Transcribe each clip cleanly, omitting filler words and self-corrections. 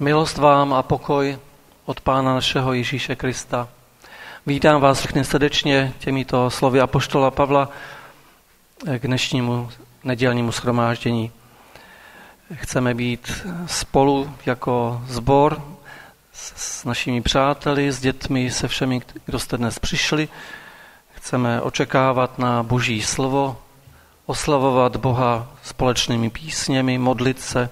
Milost vám a pokoj od Pána našeho Ježíše Krista. Vítám vás všechny srdečně těmito slovy apoštola Pavla k dnešnímu nedělnímu shromáždění. Chceme být spolu jako sbor s našimi přáteli, s dětmi, se všemi, kdo jste dnes přišli. Chceme očekávat na Boží slovo, oslavovat Boha společnými písněmi, modlit se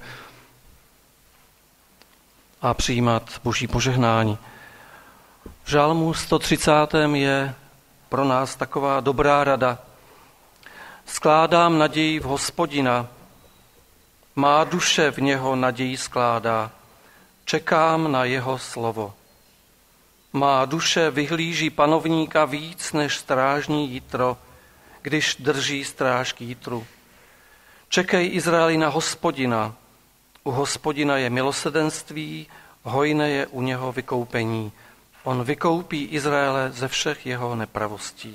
a přijímat Boží požehnání. V Žalmu 130. je pro nás taková dobrá rada. Skládám naději v Hospodina, má duše v něho naději skládá, čekám na jeho slovo. Má duše vyhlíží panovníka víc než strážní jitro, když drží stráž k jitru. Čekej, Izraeli, na Hospodina. U Hospodina je milosrdenství, hojné je u něho vykoupení. On vykoupí Izraele ze všech jeho nepravostí.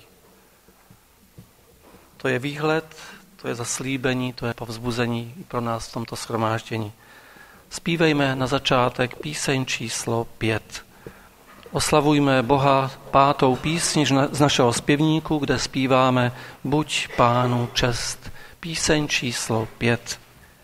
To je výhled, to je zaslíbení, to je povzbuzení i pro nás v tomto shromáždění. Zpívejme na začátek píseň číslo 5. Oslavujme Boha 5. písni z našeho zpěvníku, kde zpíváme Buď Pánu čest. Píseň číslo 5.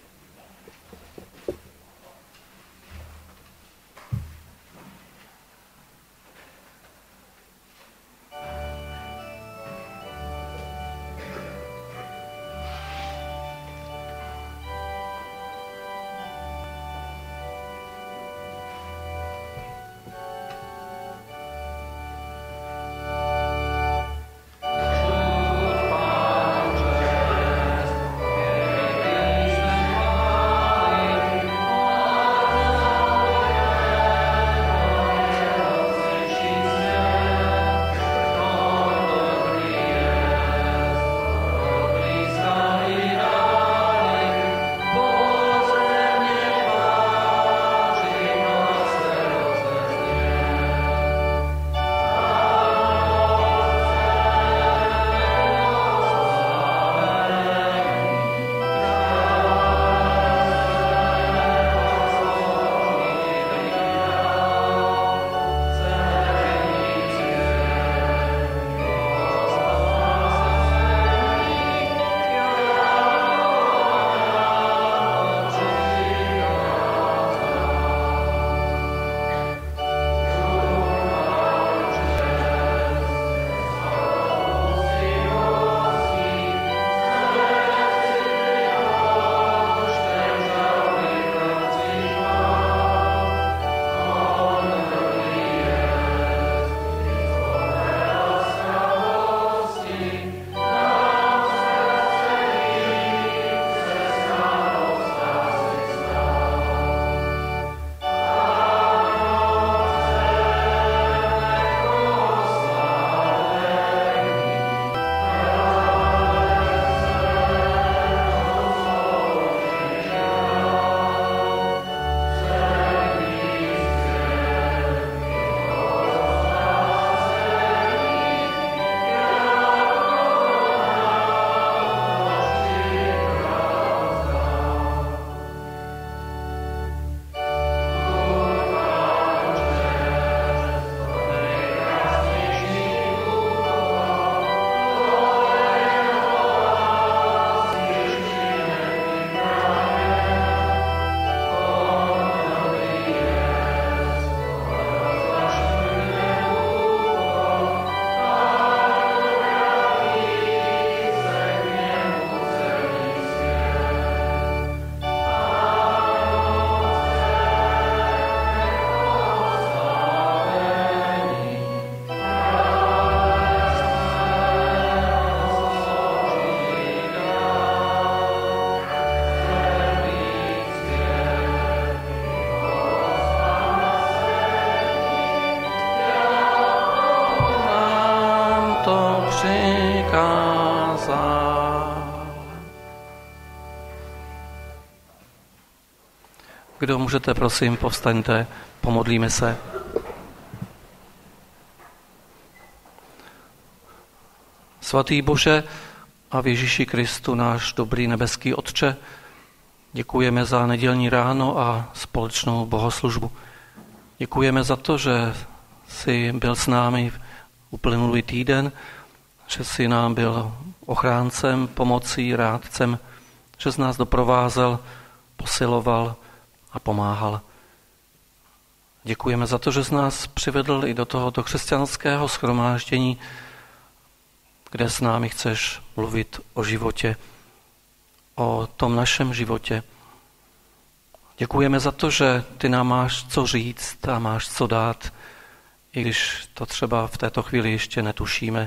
Kdo můžete, prosím, povstaňte, pomodlíme se. Svatý Bože a v Ježíši Kristu, náš dobrý nebeský Otče, Děkujeme za nedělní ráno a společnou bohoslužbu. Děkujeme za to, že jsi byl s námi uplynulý týden, že jsi nám byl ochráncem, pomocí, rádcem, že jsi nás doprovázel, posiloval a pomáhal. Děkujeme za to, že jsi nás přivedl i do tohoto křesťanského shromáždění, kde s námi chceš mluvit o životě, o tom našem životě. Děkujeme za to, že ty nám máš co říct a máš co dát, i když to třeba v této chvíli ještě netušíme.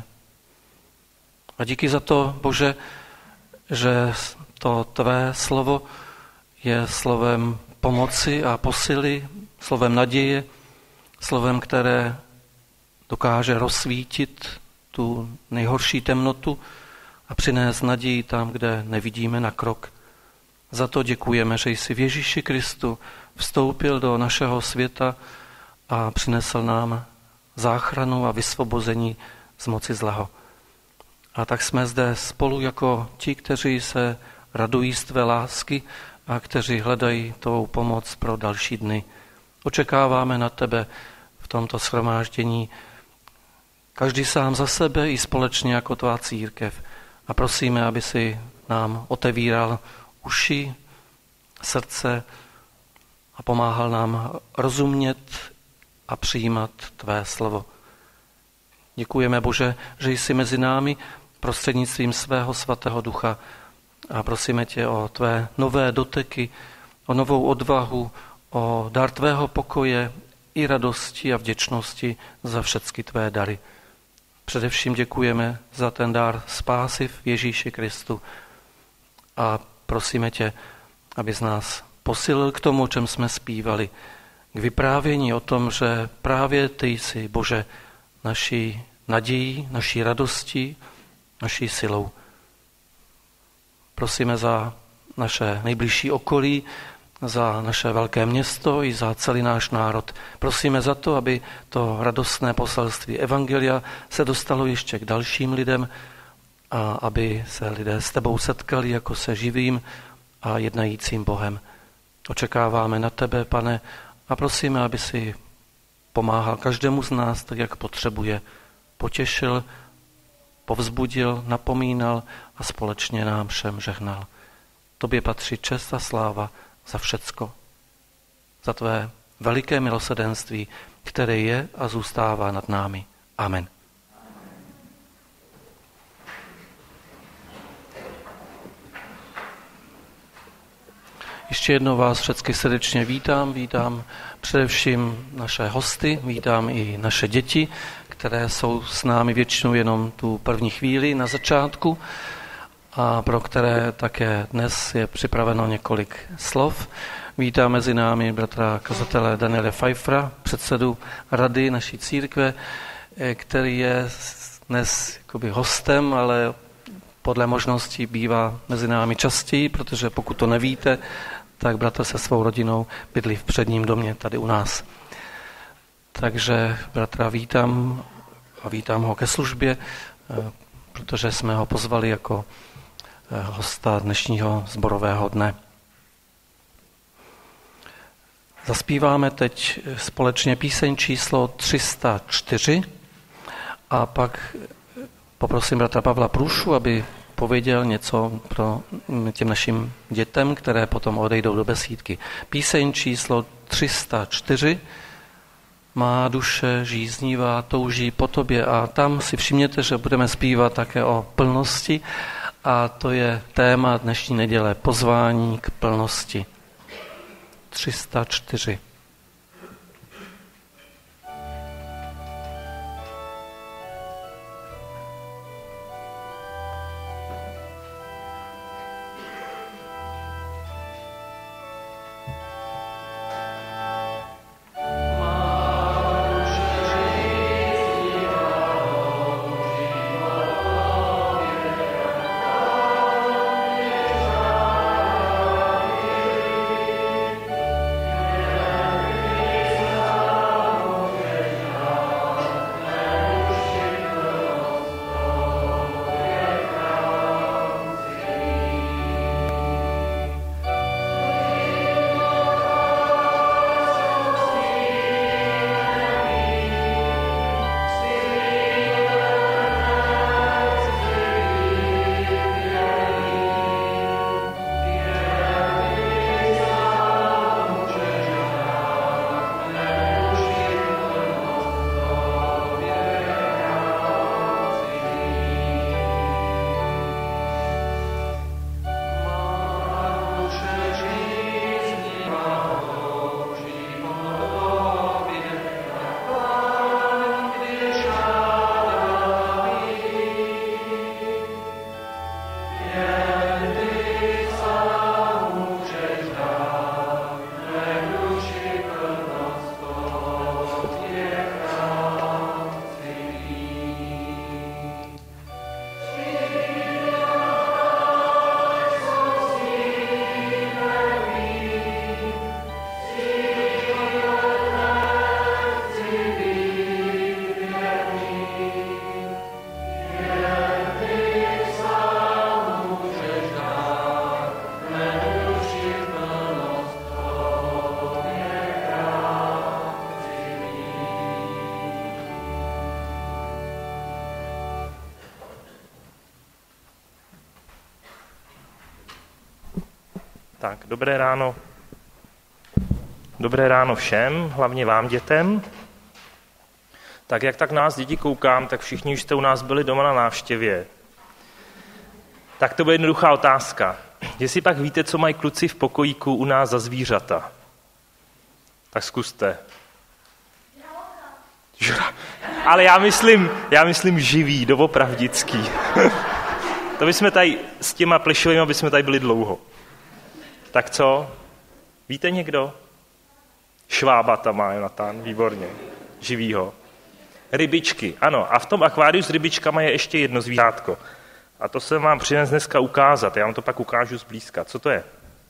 A díky za to, Bože, že to tvé slovo je slovem pomoci a posily, slovem naděje, slovem, které dokáže rozsvítit tu nejhorší temnotu a přinést naději tam, kde nevidíme na krok. Za to děkujeme, že jsi v Ježíši Kristu vstoupil do našeho světa a přinesl nám záchranu a vysvobození z moci zlého. A tak jsme zde spolu jako ti, kteří se radují z tvé lásky a kteří hledají tvou pomoc pro další dny. Očekáváme na tebe v tomto shromáždění, každý sám za sebe i společně jako tvá církev. A prosíme, aby si nám otevíral uši, srdce a pomáhal nám rozumět a přijímat tvé slovo. Děkujeme, Bože, že jsi mezi námi prostřednictvím svého svatého ducha a prosíme tě o tvé nové doteky, o novou odvahu, o dar tvého pokoje i radosti a vděčnosti za všechny tvé dary. Především děkujeme za ten dar spásy v Ježíši Kristu a prosíme tě, abys nás posilil k tomu, o čem jsme zpívali, k vyprávění o tom, že právě ty jsi, Bože, naší nadějí, naší radostí, naší silou. Prosíme za naše nejbližší okolí, za naše velké město i za celý náš národ. Prosíme za to, aby to radostné poselství evangelia se dostalo ještě k dalším lidem a aby se lidé s tebou setkali jako se živým a jednajícím Bohem. Očekáváme na tebe, Pane, a prosíme, aby si pomáhal každému z nás tak, jak potřebuje. Potěšil, povzbudil, napomínal a společně nám všem žehnal. Tobě patří čest a sláva za všecko. Za tvé veliké milosrdenství, které je a zůstává nad námi. Amen. Ještě jednou vás všechny srdečně vítám především naše hosty, vítám i naše děti, které jsou s námi většinou jenom tu první chvíli na začátku a pro které také dnes je připraveno několik slov. Vítám mezi námi bratra kazatele Daniela Pfeiffera, předsedu rady naší církve, který je dnes jakoby hostem, ale podle možností bývá mezi námi častěji, protože pokud to nevíte, tak bratr se svou rodinou bydlí v předním domě tady u nás. Takže bratra vítám a vítám ho ke službě, protože jsme ho pozvali jako hosta dnešního sborového dne. Zaspíváme teď společně píseň číslo 304 a pak poprosím bratra Pavla Průšu, aby pověděl něco pro těm našim dětem, které potom odejdou do besídky. Píseň číslo 304. Má duše žíznivá, touží po tobě, a tam si všimněte, že budeme zpívat také o plnosti a to je téma dnešní neděle, pozvání k plnosti. 304. Yeah. Tak, dobré ráno. Dobré ráno všem, hlavně vám dětem. Tak jak tak nás děti koukám, tak všichni už jste u nás byli doma na návštěvě. Tak to bude jednoduchá otázka. Jestli pak víte, co mají kluci v pokojíku u nás za zvířata? Tak zkuste. Ale já myslím živý, doopravdický. To bychom tady s těma plešovými bychom tady byli dlouho. Tak co? Víte někdo? Švába tam má Jonatán, výborně. Živýho. Rybičky, ano. A v tom akváriu s rybičkama je ještě jedno zvířátko. A to jsem vám přinesl dneska ukázat. Já vám to pak ukážu zblízka. Co to je?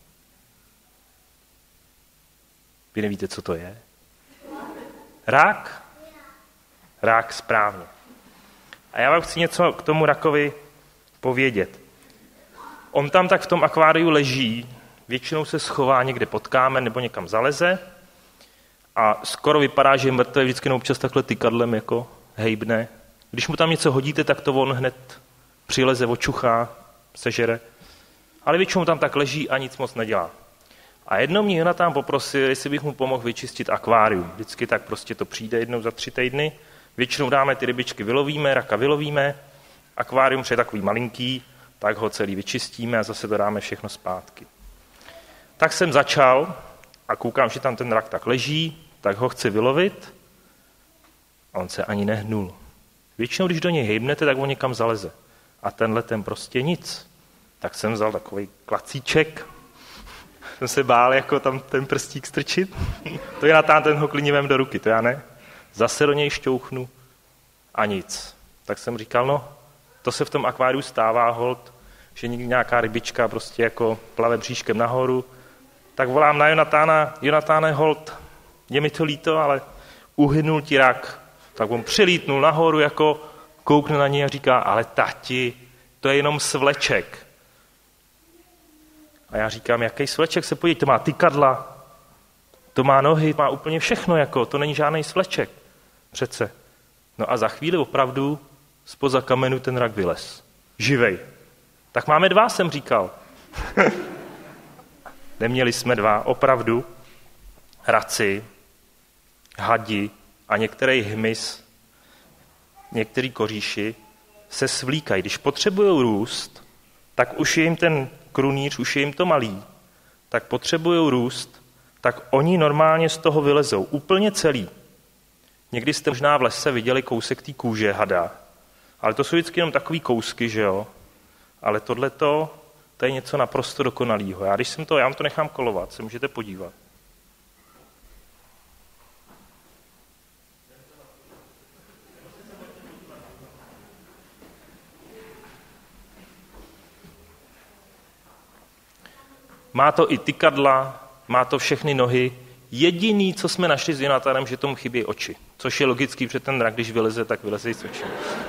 Vy nevíte, co to je? Rák? Rák, správně. A já vám chci něco k tomu rakovi povědět. On tam tak v tom akváriu leží, většinou se schová někde pod kámen nebo někam zaleze a skoro vypadá, že je mrtvý, vždycky občas takhle tykadlem jako hejbne. Když mu tam něco hodíte, tak to on hned přileze, očuchá, sežere. Ale většinou tam tak leží a nic moc nedělá. A jednou mě Jonatán poprosil, jestli bych mu pomohl vyčistit akvárium. Vždycky tak prostě to přijde jednou za 3 týdny. Většinou dáme ty rybičky, vylovíme, raka vylovíme, akvárium je takový malinký, tak ho celý vyčistíme a zase to dáme všechno zpátky. Tak jsem začal a koukám, že tam ten rak tak leží, tak ho chci vylovit a on se ani nehnul. Většinou, když do něj hejbnete, tak on někam zaleze. A tenhle ten prostě nic. Tak jsem vzal takový klacíček, jsem se bál jako tam ten prstík strčit. To je Jonatán, ten ho klidně vem do ruky, to já ne. Zase do něj šťouchnu a nic. Tak jsem říkal, no, to se v tom akváriu stává holt, že někdy nějaká rybička prostě jako plave bříškem nahoru. Tak volám na Jonatána, Jonatáne, holt, je mi to líto, ale uhynul ti rak. Tak on přilítnul nahoru, jako koukne na něj a říká, ale tati, to je jenom svleček. A já říkám, jaký svleček, se podívej, to má tykadla, to má nohy, má úplně všechno, jako, to není žádný svleček. Přece. No a za chvíli opravdu zpoza kamenu ten rak vylez. Živej. Tak máme 2, jsem říkal. Neměli jsme 2, opravdu. Raci, hadi a některý hmyz, některý koříši se svlíkají. Když potřebují růst, tak už je jim ten krunýř, už je jim to malý, tak potřebují růst, tak oni normálně z toho vylezou. Úplně celý. Někdy jste možná v lese viděli kousek té kůže hada, ale to jsou vždycky jenom takový kousky, že jo? Ale tohleto, to je něco naprosto dokonalýho. Já vám to nechám kolovat, se můžete podívat. Má to i tykadla, má to všechny nohy. Jediný, co jsme našli s Jonatánem, že tomu chybí oči. Což je logický, protože ten rak, když vyleze, tak vyleze i s očím.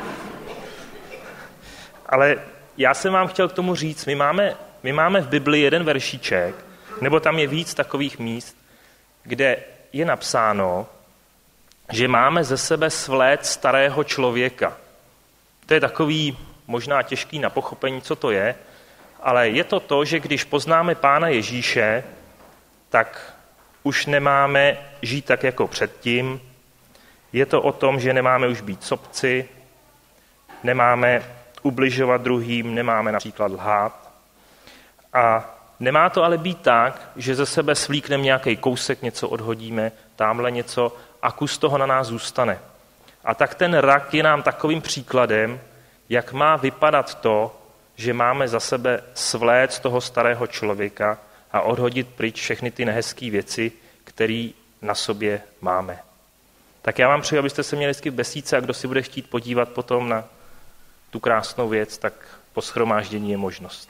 Ale já jsem vám chtěl k tomu říct, my máme v Bibli jeden veršíček, nebo tam je víc takových míst, kde je napsáno, že máme ze sebe svlét starého člověka. To je takový možná těžký na pochopení, co to je, ale je to, že když poznáme Pána Ježíše, tak už nemáme žít tak jako předtím. Je to o tom, že nemáme už být sobci, nemáme ubližovat druhým, nemáme například lhát. A nemá to ale být tak, že ze sebe svlíkneme nějaký kousek, něco odhodíme, tamhle něco a kus toho na nás zůstane. A tak ten rak je nám takovým příkladem, jak má vypadat to, že máme za sebe svlét z toho starého člověka a odhodit pryč všechny ty nehezké věci, které na sobě máme. Tak já vám přeju, abyste se měli vždycky v besídce a kdo si bude chtít podívat potom na tu krásnou věc, tak po shromáždění je možnost.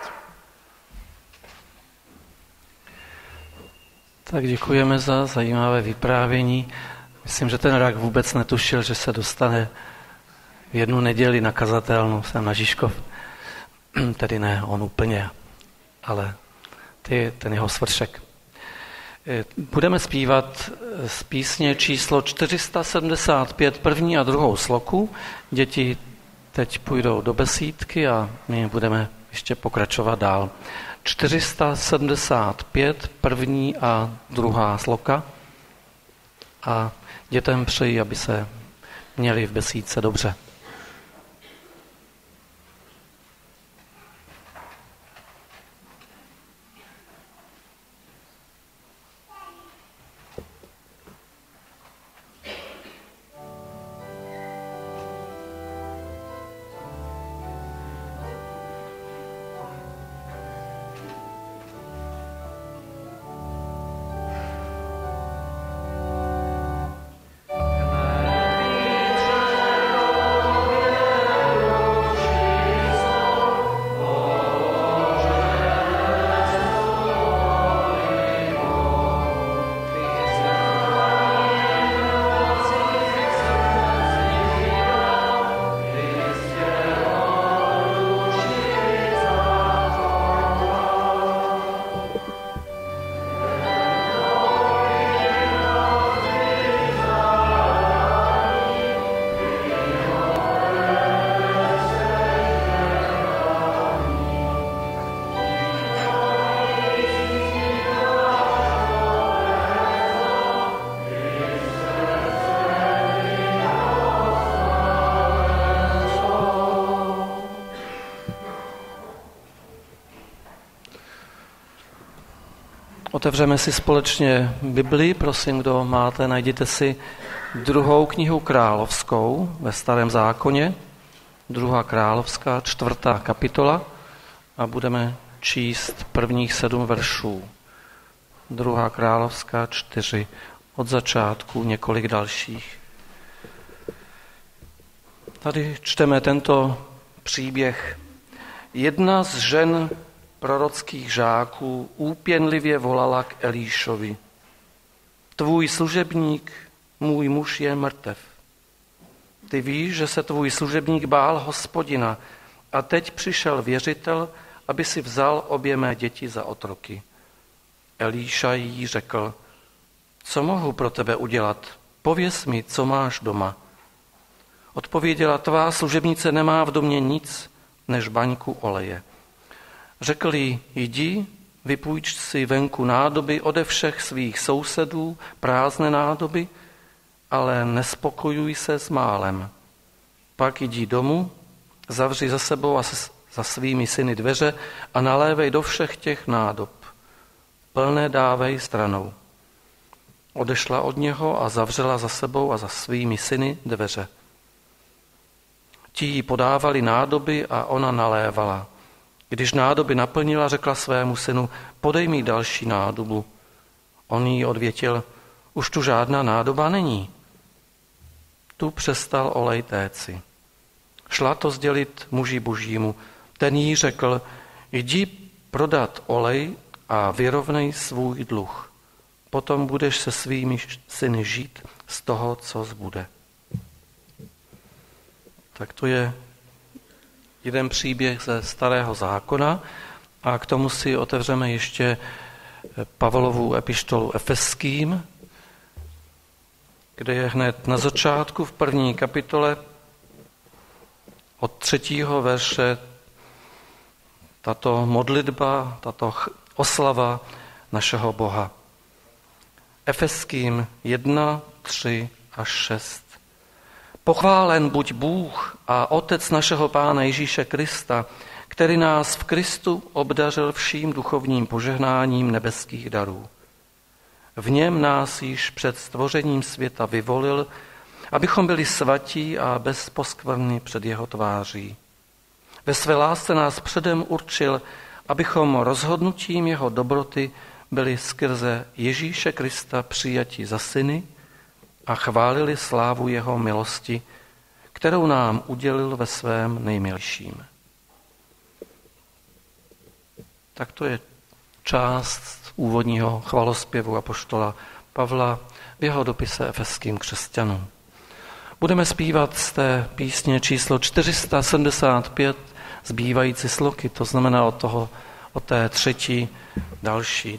Tak děkujeme za zajímavé vyprávění. Myslím, že ten rak vůbec netušil, že se dostane v jednu neděli na kazatelnu sem na Žižkov. Tedy ne on úplně, ale ten jeho svršek. Budeme zpívat z písně číslo 475, první a druhou sloku. Děti teď půjdou do besídky a my budeme ještě pokračovat dál. 475, první a druhá sloka. A dětem přeji, aby se měli v besídce dobře. Otevřeme si společně Bibli, prosím, kdo máte, najděte si 2. knihu královskou ve Starém zákoně, 2. královská, 4. kapitola a budeme číst prvních 7 veršů. 2. královská 4, od začátku několik dalších. Tady čteme tento příběh. Jedna z žen prorockých žáků úpěnlivě volala k Elíšovi. Tvůj služebník, můj muž je mrtev. Ty víš, že se tvůj služebník bál Hospodina a teď přišel věřitel, aby si vzal obě mé děti za otroky. Elíša jí řekl, co mohu pro tebe udělat? Pověz mi, co máš doma. Odpověděla, tvá služebnice nemá v domě nic, než baňku oleje. Řekl jí, jdi, vypůjč si venku nádoby ode všech svých sousedů, prázdné nádoby, ale nespokojuj se s málem. Pak jdi domů, zavři za sebou a za svými syny dveře a nalévej do všech těch nádob. Plné dávej stranou. Odešla od něho a zavřela za sebou a za svými syny dveře. Ti jí podávali nádoby a ona nalévala. Když nádoby naplnila, řekla svému synu, podej mi další nádobu. On jí odvětil, už tu žádná nádoba není. Tu přestal olej téci. Šla to sdělit muži božímu. Ten jí řekl, jdi prodat olej a vyrovnej svůj dluh. Potom budeš se svými syny žít z toho, co zbude. Tak to je jeden příběh ze Starého zákona a k tomu si otevřeme ještě Pavlovu epištolu Efeským, kde je hned na začátku v 1. kapitole od 3. verše tato modlitba, tato oslava našeho Boha. Efeským 1, 3 až 6. Pochválen buď Bůh a Otec našeho Pána Ježíše Krista, který nás v Kristu obdařil vším duchovním požehnáním nebeských darů. V něm nás již před stvořením světa vyvolil, abychom byli svatí a bez poskvrny před jeho tváří. Ve své lásce nás předem určil, abychom rozhodnutím jeho dobroty byli skrze Ježíše Krista přijati za syny a chválili slávu jeho milosti, kterou nám udělil ve svém nejmilším. Tak to je část úvodního chvalospěvu apoštola Pavla v jeho dopise efeským křesťanům. Budeme zpívat z té písně číslo 475 zbývající sloky, to znamená od té třetí další.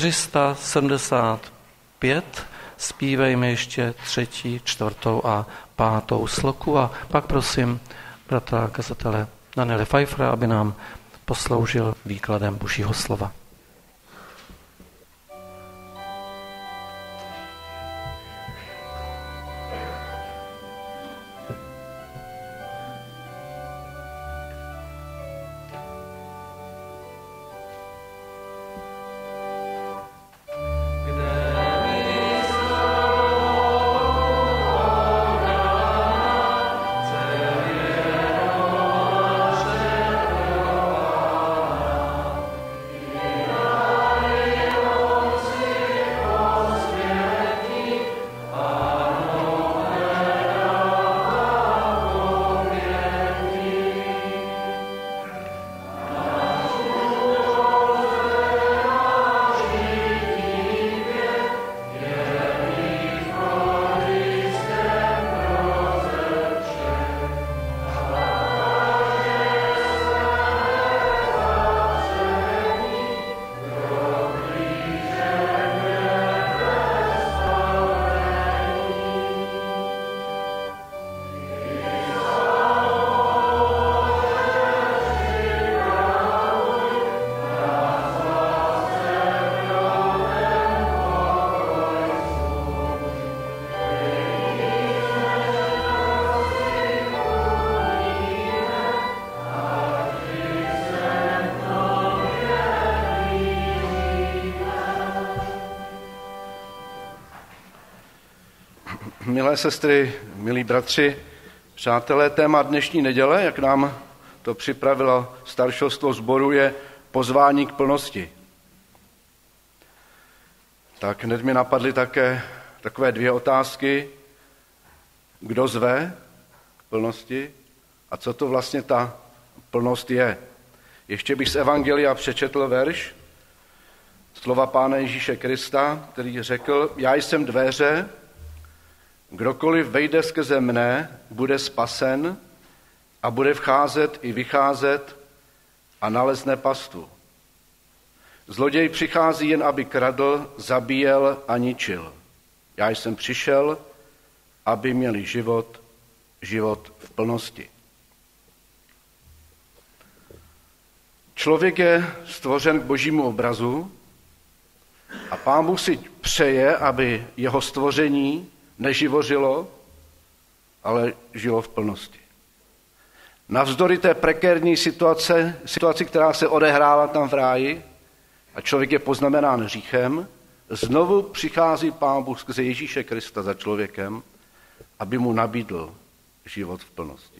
475 zpívejme ještě 3., 4. a 5. sloku a pak prosím bratra kazatele Daniele Pfeiffera, aby nám posloužil výkladem Božího slova. Milé sestry, milí bratři, přátelé, téma dnešní neděle, jak nám to připravilo staršovstvo sboru, je pozvání k plnosti. Tak hned mi napadly také takové dvě otázky. Kdo zve k plnosti a co to vlastně ta plnost je? Ještě bych z Evangelia přečetl verš, slova Pána Ježíše Krista, který řekl: Já jsem dveře, kdokoliv vejde skrze mne, bude spasen a bude vcházet i vycházet a nalezne pastu. Zloděj přichází jen, aby kradl, zabíjel a ničil. Já jsem přišel, aby měli život v plnosti. Člověk je stvořen k Božímu obrazu a Pán Bůh si přeje, aby jeho stvoření neživořilo, ale žilo v plnosti. Navzdory té prekérní situaci, která se odehrála tam v ráji a člověk je poznamenán hříchem, znovu přichází Pán Bůh skrze Ježíše Krista za člověkem, aby mu nabídl život v plnosti.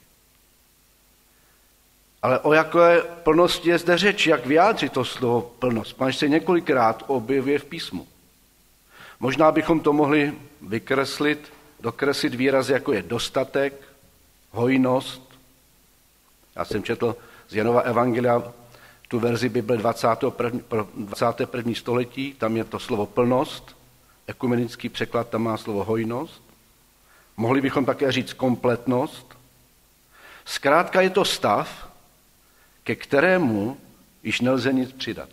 Ale o jaké plnosti je zde řeč, jak vyjádřit to slovo plnost? Pán se několikrát objevuje v písmu. Možná bychom to mohli dokreslit výrazy, jako je dostatek, hojnost. Já jsem četl z Janova Evangelia tu verzi Bible 21. století, tam je to slovo plnost, ekumenický překlad tam má slovo hojnost. Mohli bychom také říct kompletnost. Zkrátka je to stav, ke kterému již nelze nic přidat.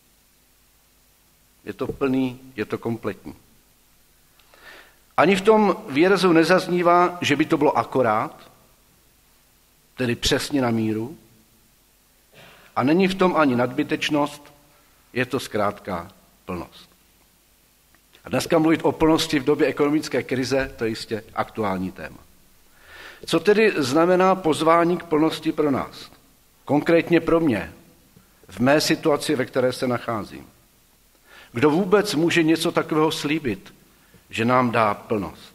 Je to plný, je to kompletní. Ani v tom výrazu nezaznívá, že by to bylo akorát, tedy přesně na míru. A není v tom ani nadbytečnost, je to zkrátka plnost. A dneska mluvit o plnosti v době ekonomické krize, to je jistě aktuální téma. Co tedy znamená pozvání k plnosti pro nás? Konkrétně pro mě, v mé situaci, ve které se nacházím. Kdo vůbec může něco takového slíbit, že nám dá plnost?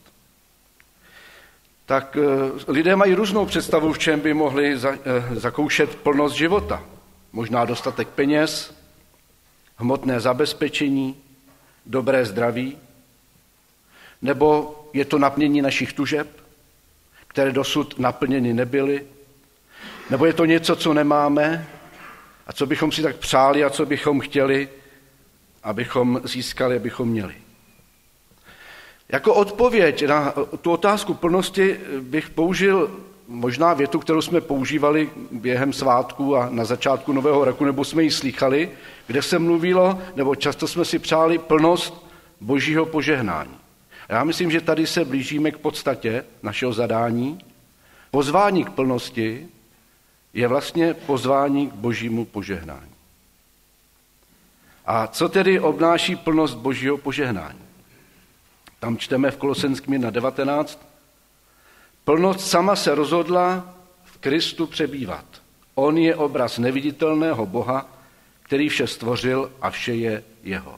Tak lidé mají různou představu, v čem by mohli zakoušet plnost života. Možná dostatek peněz, hmotné zabezpečení, dobré zdraví, nebo je to naplnění našich tužeb, které dosud naplněny nebyly, nebo je to něco, co nemáme a co bychom si tak přáli a co bychom chtěli, abychom získali, abychom měli. Jako odpověď na tu otázku plnosti bych použil možná větu, kterou jsme používali během svátků a na začátku Nového roku, nebo jsme ji slýchali, kde se mluvilo, nebo často jsme si přáli plnost Božího požehnání. A já myslím, že tady se blížíme k podstatě našeho zadání. Pozvání k plnosti je vlastně pozvání k božímu požehnání. A co tedy obnáší plnost božího požehnání? Tam čteme v Kolosenským 1:19. Plnost sama se rozhodla v Kristu přebývat. On je obraz neviditelného Boha, který vše stvořil a vše je jeho.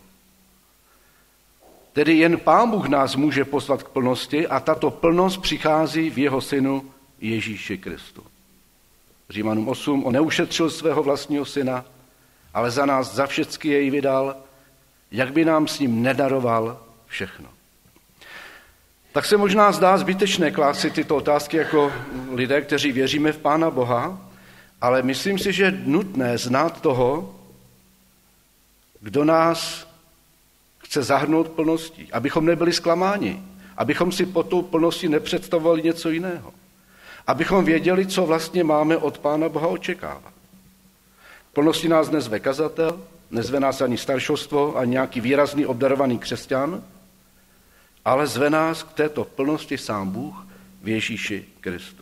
Tedy jen Pán Bůh nás může pozvat k plnosti a tato plnost přichází v jeho synu Ježíši Kristu. Římanům 8, on neušetřil svého vlastního syna, ale za nás za všecky jej vydal, jak by nám s ním nedaroval všechno. Tak se možná zdá zbytečné klást si tyto otázky jako lidé, kteří věříme v Pána Boha, ale myslím si, že je nutné znát toho, kdo nás chce zahrnout plností, abychom nebyli zklamáni, abychom si pod tou plností nepředstavovali něco jiného, abychom věděli, co vlastně máme od Pána Boha očekávat. Plností nás nezve kazatel, nezve nás ani staršovstvo, ani nějaký výrazný obdarovaný křesťan, ale zve nás k této plnosti sám Bůh v Ježíši Kristu.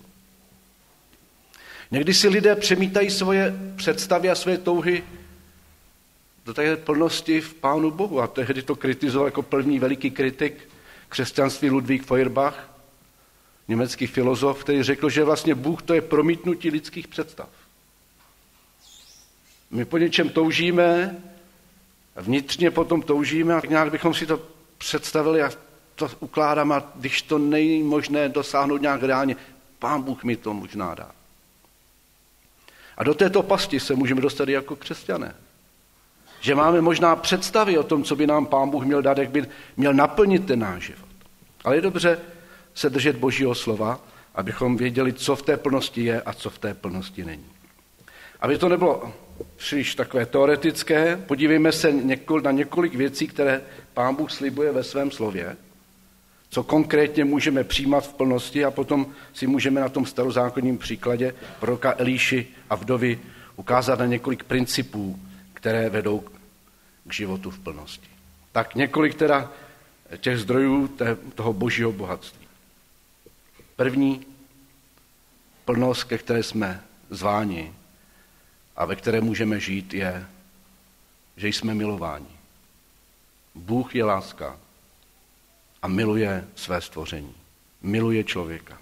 Někdy si lidé přemítají svoje představy a své touhy do té plnosti v Pánu Bohu. A tehdy to kritizoval jako první veliký kritik křesťanství Ludvík Feuerbach, německý filozof, který řekl, že vlastně Bůh to je promítnutí lidských představ. My po něčem toužíme, vnitřně potom toužíme a nějak bychom si to představili a to ukládáme, a když to není možné dosáhnout nějak reálně, Pán Bůh mi to možná dá. A do této pasti se můžeme dostat jako křesťané. Že máme možná představy o tom, co by nám Pán Bůh měl dát, jak by měl naplnit ten náš život. Ale je dobře se držet Božího slova, abychom věděli, co v té plnosti je a co v té plnosti není. Aby to nebylo příliš takové teoretické, podívejme se na několik věcí, které Pán Bůh slibuje ve svém slově, co konkrétně můžeme přijímat v plnosti a potom si můžeme na tom starozákonním příkladě proroka Elíši a vdovy ukázat na několik principů, které vedou k životu v plnosti. Tak několik teda těch zdrojů toho božího bohatství. První plnost, ke které jsme zváni a ve které můžeme žít, je, že jsme milováni. Bůh je láska a miluje své stvoření. Miluje člověka.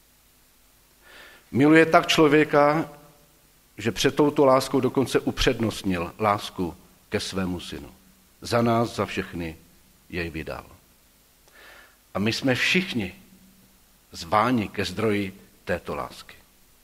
Miluje tak člověka, že před touto láskou dokonce upřednostnil lásku ke svému synu. Za nás, za všechny jej vydal. A my jsme všichni zváni ke zdroji této lásky.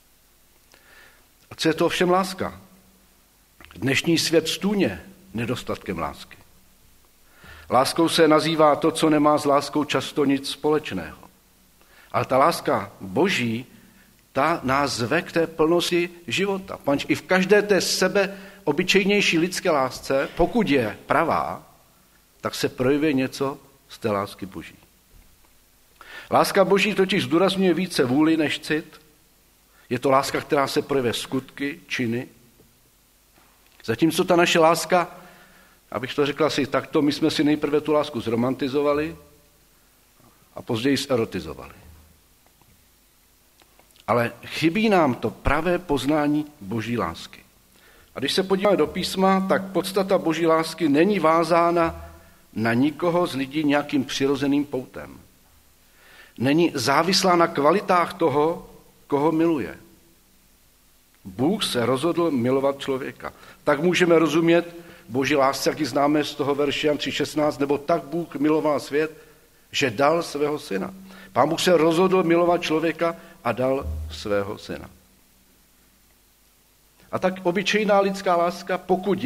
A co je to ovšem láska? Dnešní svět stůně nedostatkem lásky. Láskou se nazývá to, co nemá s láskou často nic společného. Ale ta láska Boží, ta nás zve k té plnosti života. Panč i v každé té obyčejnější lidské lásce, pokud je pravá, tak se projevuje něco z té lásky Boží. Láska Boží totiž zdůrazňuje více vůli než cit. Je to láska, která se projevuje skutky, činy. Zatímco ta naše láska, abych to řekl asi takto, my jsme si nejprve tu lásku zromantizovali a později zerotizovali. Ale chybí nám to pravé poznání Boží lásky. A když se podíváme do písma, tak podstata Boží lásky není vázána na nikoho z lidí nějakým přirozeným poutem. Není závislá na kvalitách toho, koho miluje. Bůh se rozhodl milovat člověka. Tak můžeme rozumět Boží lásce, jak ji známe z toho verše Jan 3,16, nebo tak Bůh miloval svět, že dal svého syna. Pán Bůh se rozhodl milovat člověka a dal svého syna. A tak obyčejná lidská láska, pokud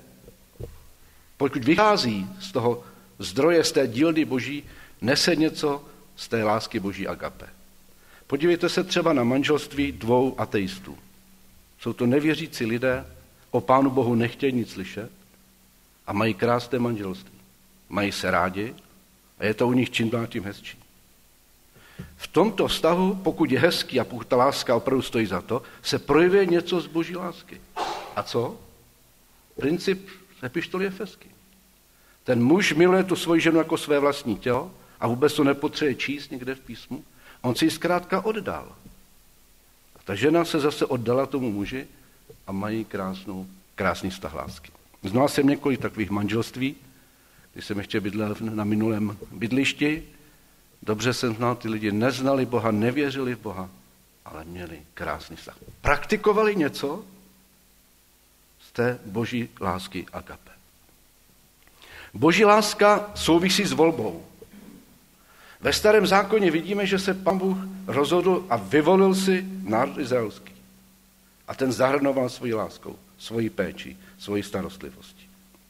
vychází z toho zdroje, z té dílny Boží, nese něco z té lásky Boží agape. Podívejte se třeba na manželství dvou ateistů. Jsou to nevěřící lidé, o Pánu Bohu nechtějí nic slyšet a mají krásné manželství. Mají se rádi a je to u nich čím dál tím hezčí. V tomto vztahu, pokud je hezký a pokud ta láska opravdu stojí za to, se projevuje něco z Boží lásky. A co? Princip epištoly Efeský. Ten muž miluje tu svoji ženu jako své vlastní tělo a vůbec to nepotřebuje číst někde v písmu. On si ji zkrátka oddal. Ta žena se zase oddala tomu muži a mají krásný vztah lásky. Znal jsem několik takových manželství, když jsem ještě bydlel na minulém bydlišti. Dobře jsem znal, ty lidi neznali Boha, nevěřili v Boha, ale měli krásný vztah. Praktikovali něco z té boží lásky agape. Boží láska souvisí s volbou. Ve Starém zákoně vidíme, že se Pán Bůh rozhodl a vyvolil si národ izraelský. A ten zahrnoval svojí láskou, svojí péči, svojí starostlivostí.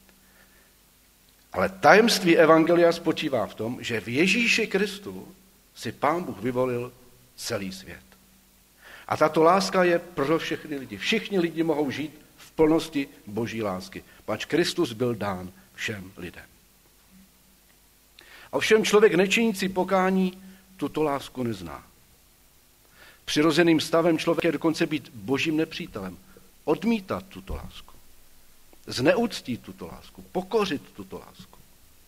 Ale tajemství evangelia spočívá v tom, že v Ježíši Kristu si Pán Bůh vyvolil celý svět. A tato láska je pro všechny lidi. Všichni lidi mohou žít v plnosti boží lásky. Pač Kristus byl dán všem lidem. Ovšem člověk nečinící pokání tuto lásku nezná. Přirozeným stavem člověka je dokonce být božím nepřítelem. Odmítat tuto lásku. Zneuctít tuto lásku. Pokořit tuto lásku.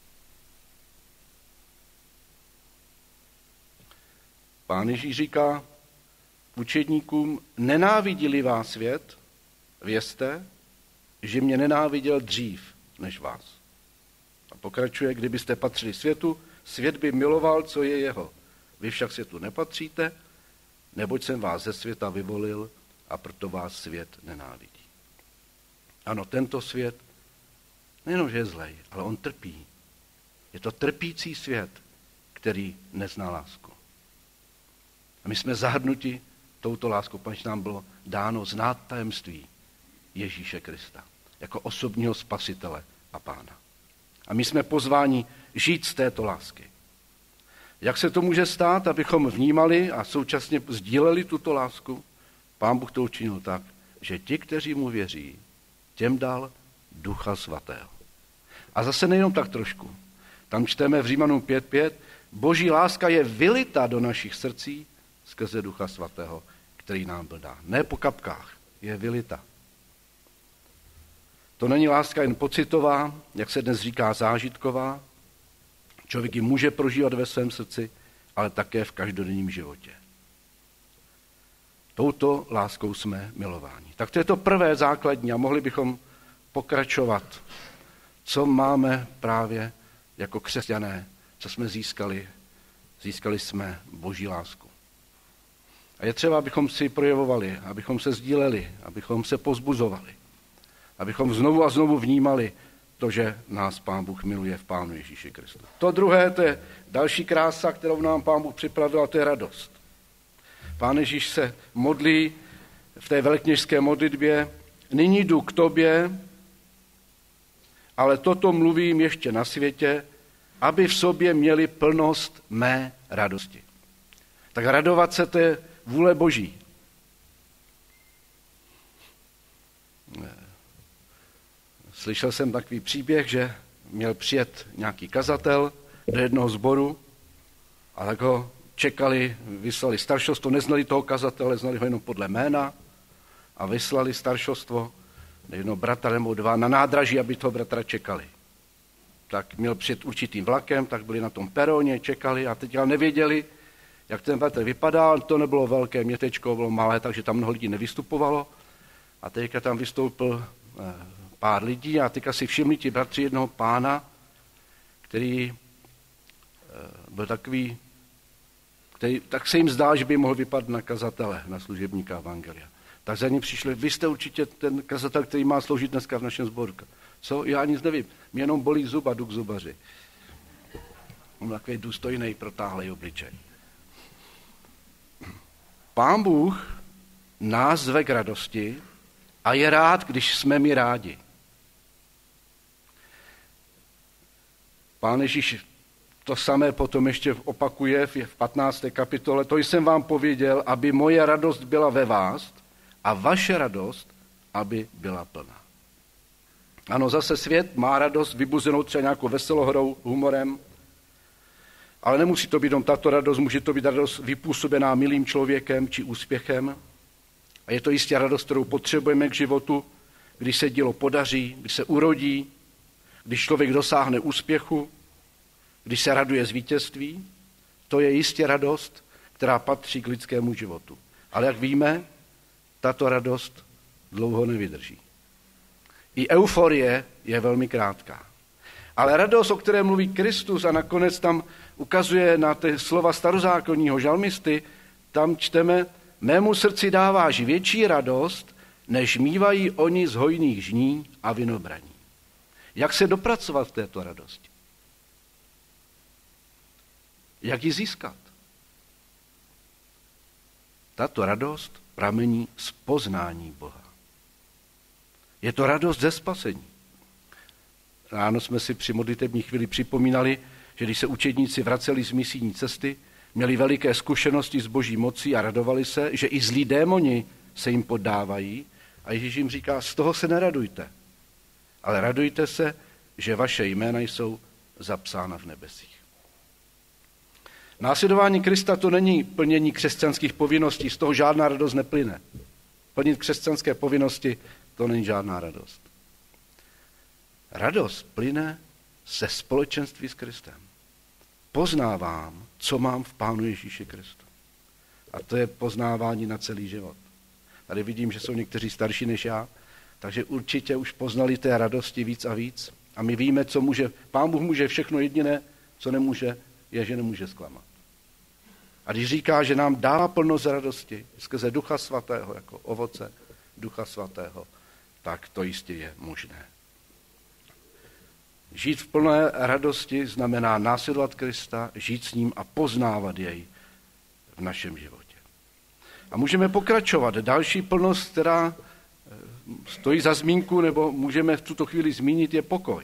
Pán Ježíš říká učedníkům, nenávidí-li vás svět, vězte, že mě nenáviděl dřív než vás. A pokračuje, kdybyste patřili světu, svět by miloval, co je jeho. Vy však světu nepatříte, neboť jsem vás ze světa vyvolil a proto vás svět nenávidí. Ano, tento svět nejenom, že je zlej, ale on trpí. Je to trpící svět, který nezná lásku. A my jsme zahrnuti touto láskou, pač nám bylo dáno znát tajemství Ježíše Krista jako osobního spasitele a pána. A my jsme pozváni žít z této lásky. Jak se to může stát, abychom vnímali a současně sdíleli tuto lásku? Pán Bůh to učinil tak, že ti, kteří mu věří, těm dal Ducha Svatého. A zase nejenom tak trošku. Tam čteme v Římanům 5.5, boží láska je vylita do našich srdcí skrze Ducha Svatého, který nám byl dán. Ne po kapkách, je vylita. To není láska jen pocitová, jak se dnes říká zážitková. Člověk ji může prožívat ve svém srdci, ale také v každodenním životě. Touto láskou jsme milováni. Tak to je to prvé základní a mohli bychom pokračovat, co máme právě jako křesťané, co jsme získali. Získali jsme boží lásku. A je třeba, abychom si projevovali, abychom se sdíleli, abychom se pozbuzovali, abychom znovu a znovu vnímali to, že nás Pán Bůh miluje v Pánu Ježíši Kristu. To druhé, to je další krása, kterou nám Pán Bůh připravil, a to je radost. Pán Ježíš se modlí v té velekněžské modlitbě, nyní jdu k tobě, ale toto mluvím ještě na světě, aby v sobě měli plnost mé radosti. Tak radovat se, to je vůle Boží. Slyšel jsem takový příběh, že měl přijet nějaký kazatel do jednoho sboru a tak ho čekali, vyslali staršostvo, neznali toho kazatele, znali ho jenom podle jména a vyslali staršostvo jednoho bratra nebo dva na nádraží, aby toho bratra čekali. Tak měl přijet určitým vlakem, tak byli na tom peroně, čekali a teď ale nevěděli, jak ten bratr vypadal. To nebylo velké městečko, bylo malé, takže tam mnoho lidí nevystupovalo. A teďka tam vystoupil pár lidí a teďka si všimli ti bratři jednoho pána, který byl takový, tak se jim zdá, že by mohl vypadat na kazatele, na služebníka evangelia. Tak za ním přišli, vy jste určitě ten kazatel, který má sloužit dneska v našem sboru. Co? Já nic nevím, mě jenom bolí zub a jdu k zubaři. Mám takový důstojný, protáhlej obličej. Pán Bůh nás zve k radosti a je rád, když jsme mi rádi. Pán Ježíš to samé potom ještě opakuje v 15. kapitole. To jsem vám pověděl, aby moje radost byla ve vás a vaše radost, aby byla plná. Ano, zase svět má radost vybuzenou třeba nějakou veselohrou, humorem, ale nemusí to být jenom tato radost, může to být radost vypůsobená milým člověkem či úspěchem. A je to jistě radost, kterou potřebujeme k životu, když se dílo podaří, když se urodí, když člověk dosáhne úspěchu, když se raduje z vítězství. To je jistě radost, která patří k lidskému životu. Ale jak víme, tato radost dlouho nevydrží. I euforie je velmi krátká. Ale radost, o které mluví Kristus a nakonec tam ukazuje na ty slova starozákonního žalmisty, tam čteme, mému srdci dáváš větší radost, než mívají oni z hojných žní a vinobraní. Jak se dopracovat v této radosti? Jak ji získat? Tato radost pramení z poznání Boha. Je to radost ze spasení. Ráno jsme si při modlitební chvíli připomínali, že když se učedníci vraceli z misijní cesty, měli veliké zkušenosti s Boží mocí a radovali se, že i zlí démoni se jim poddávají a Ježíš jim říká, z toho se neradujte, ale radujte se, že vaše jména jsou zapsána v nebesích. Následování Krista to není plnění křesťanských povinností, z toho žádná radost neplyne. Plnit křesťanské povinnosti, to není žádná radost. Radost plyne ze společenství s Kristem. Poznávám, co mám v Pánu Ježíši Kristu. A to je poznávání na celý život. Tady vidím, že jsou někteří starší než já, takže určitě už poznali té radosti víc a víc. A my víme, co může. Pán Bůh může všechno, jediné, co nemůže, je, že nemůže zklamat. A když říká, že nám dává plnost radosti skrze Ducha Svatého, jako ovoce Ducha Svatého, tak to jistě je možné. Žít v plné radosti znamená následovat Krista, žít s ním a poznávat jej v našem životě. A můžeme pokračovat. Další plnost, která stojí za zmínku, nebo můžeme v tuto chvíli zmínit, je pokoj.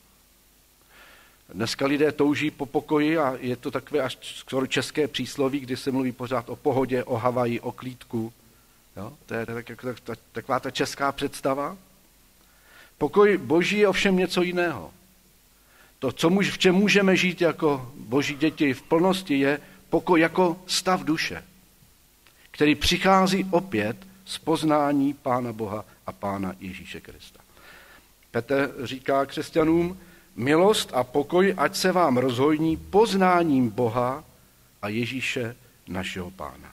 Dneska lidé touží po pokoji a je to takové až skoro české přísloví, kdy se mluví pořád o pohodě, o Havaji, o klídku. Jo? To je taková ta česká představa. Pokoj Boží je ovšem něco jiného. To, v čem můžeme žít jako Boží děti v plnosti, je pokoj jako stav duše, který přichází opět z poznání Pána Boha a Pána Ježíše Krista. Petr říká křesťanům, milost a pokoj, ať se vám rozhojní poznáním Boha a Ježíše našeho Pána.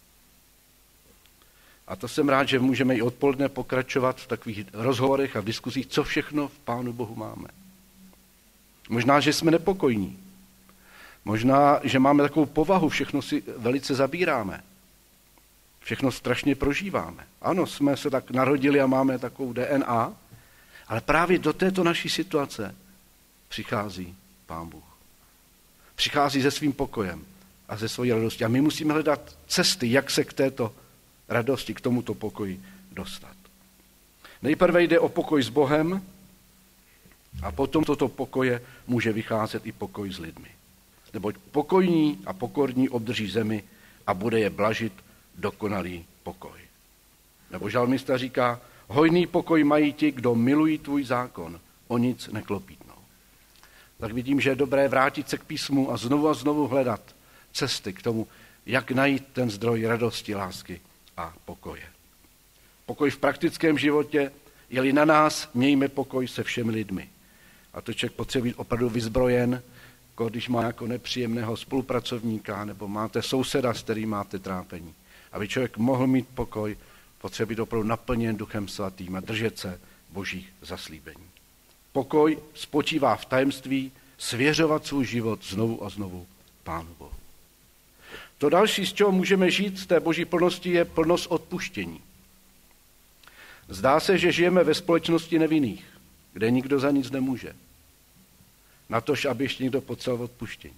A to jsem rád, že můžeme i odpoledne pokračovat v takových rozhovorech a v diskuzích, co všechno v Pánu Bohu máme. Možná, že jsme nepokojní. Možná, že máme takovou povahu, všechno si velice zabíráme. Všechno strašně prožíváme. Ano, jsme se tak narodili a máme takovou DNA, ale právě do této naší situace přichází Pán Bůh. Přichází se svým pokojem a ze svojí radostí. A my musíme hledat cesty, jak se k této radosti, k tomuto pokoji dostat. Nejprve jde o pokoj s Bohem a potom toto pokoje může vycházet i pokoj s lidmi. Neboť pokojní a pokorní obdrží zemi a bude je blažit dokonalý pokoj. Nebo žalmista říká, hojný pokoj mají ti, kdo milují tvůj zákon, o nic neklopítnou. Tak vidím, že je dobré vrátit se k písmu a znovu hledat cesty k tomu, jak najít ten zdroj radosti, lásky a pokoje. Pokoj v praktickém životě, je-li na nás, mějme pokoj se všemi lidmi. A to člověk potřebuje být opravdu vyzbrojen, když má jako nepříjemného spolupracovníka, nebo máte souseda, s kterým máte trápení. Aby člověk mohl mít pokoj, potřebuje být opravdu naplněn Duchem Svatým a držet se Božích zaslíbení. Pokoj spočívá v tajemství svěřovat svůj život znovu a znovu Pánu Bohu. To další, z čeho můžeme žít z té Boží plnosti, je plnost odpuštění. Zdá se, že žijeme ve společnosti nevinných, kde nikdo za nic nemůže. Natož, aby ještě někdo potřeboval odpuštění.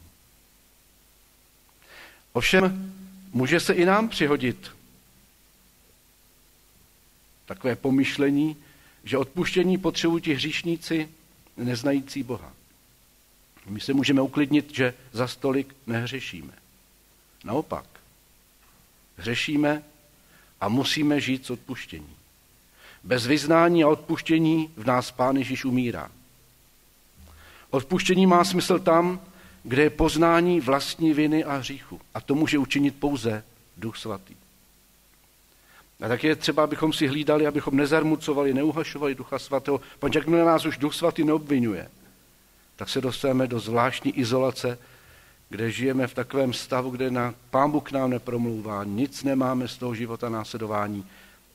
Ovšem, může se i nám přihodit takové pomyšlení, že odpuštění potřebují ti hříšníci neznající Boha. My se můžeme uklidnit, že za stolik nehřešíme. Naopak, hřešíme a musíme žít s odpuštěním. Bez vyznání a odpuštění v nás Pán Ježíš umírá. Odpuštění má smysl tam, kde je poznání vlastní viny a hříchu. A to může učinit pouze Duch Svatý. A tak je třeba, abychom si hlídali, abychom nezarmucovali, neuhašovali Ducha Svatého, protože jakmile nás už Duch Svatý neobvinuje, tak se dostaneme do zvláštní izolace, kde žijeme v takovém stavu, kde Pán Bůh k nám nepromlouvá, nic nemáme z toho života následování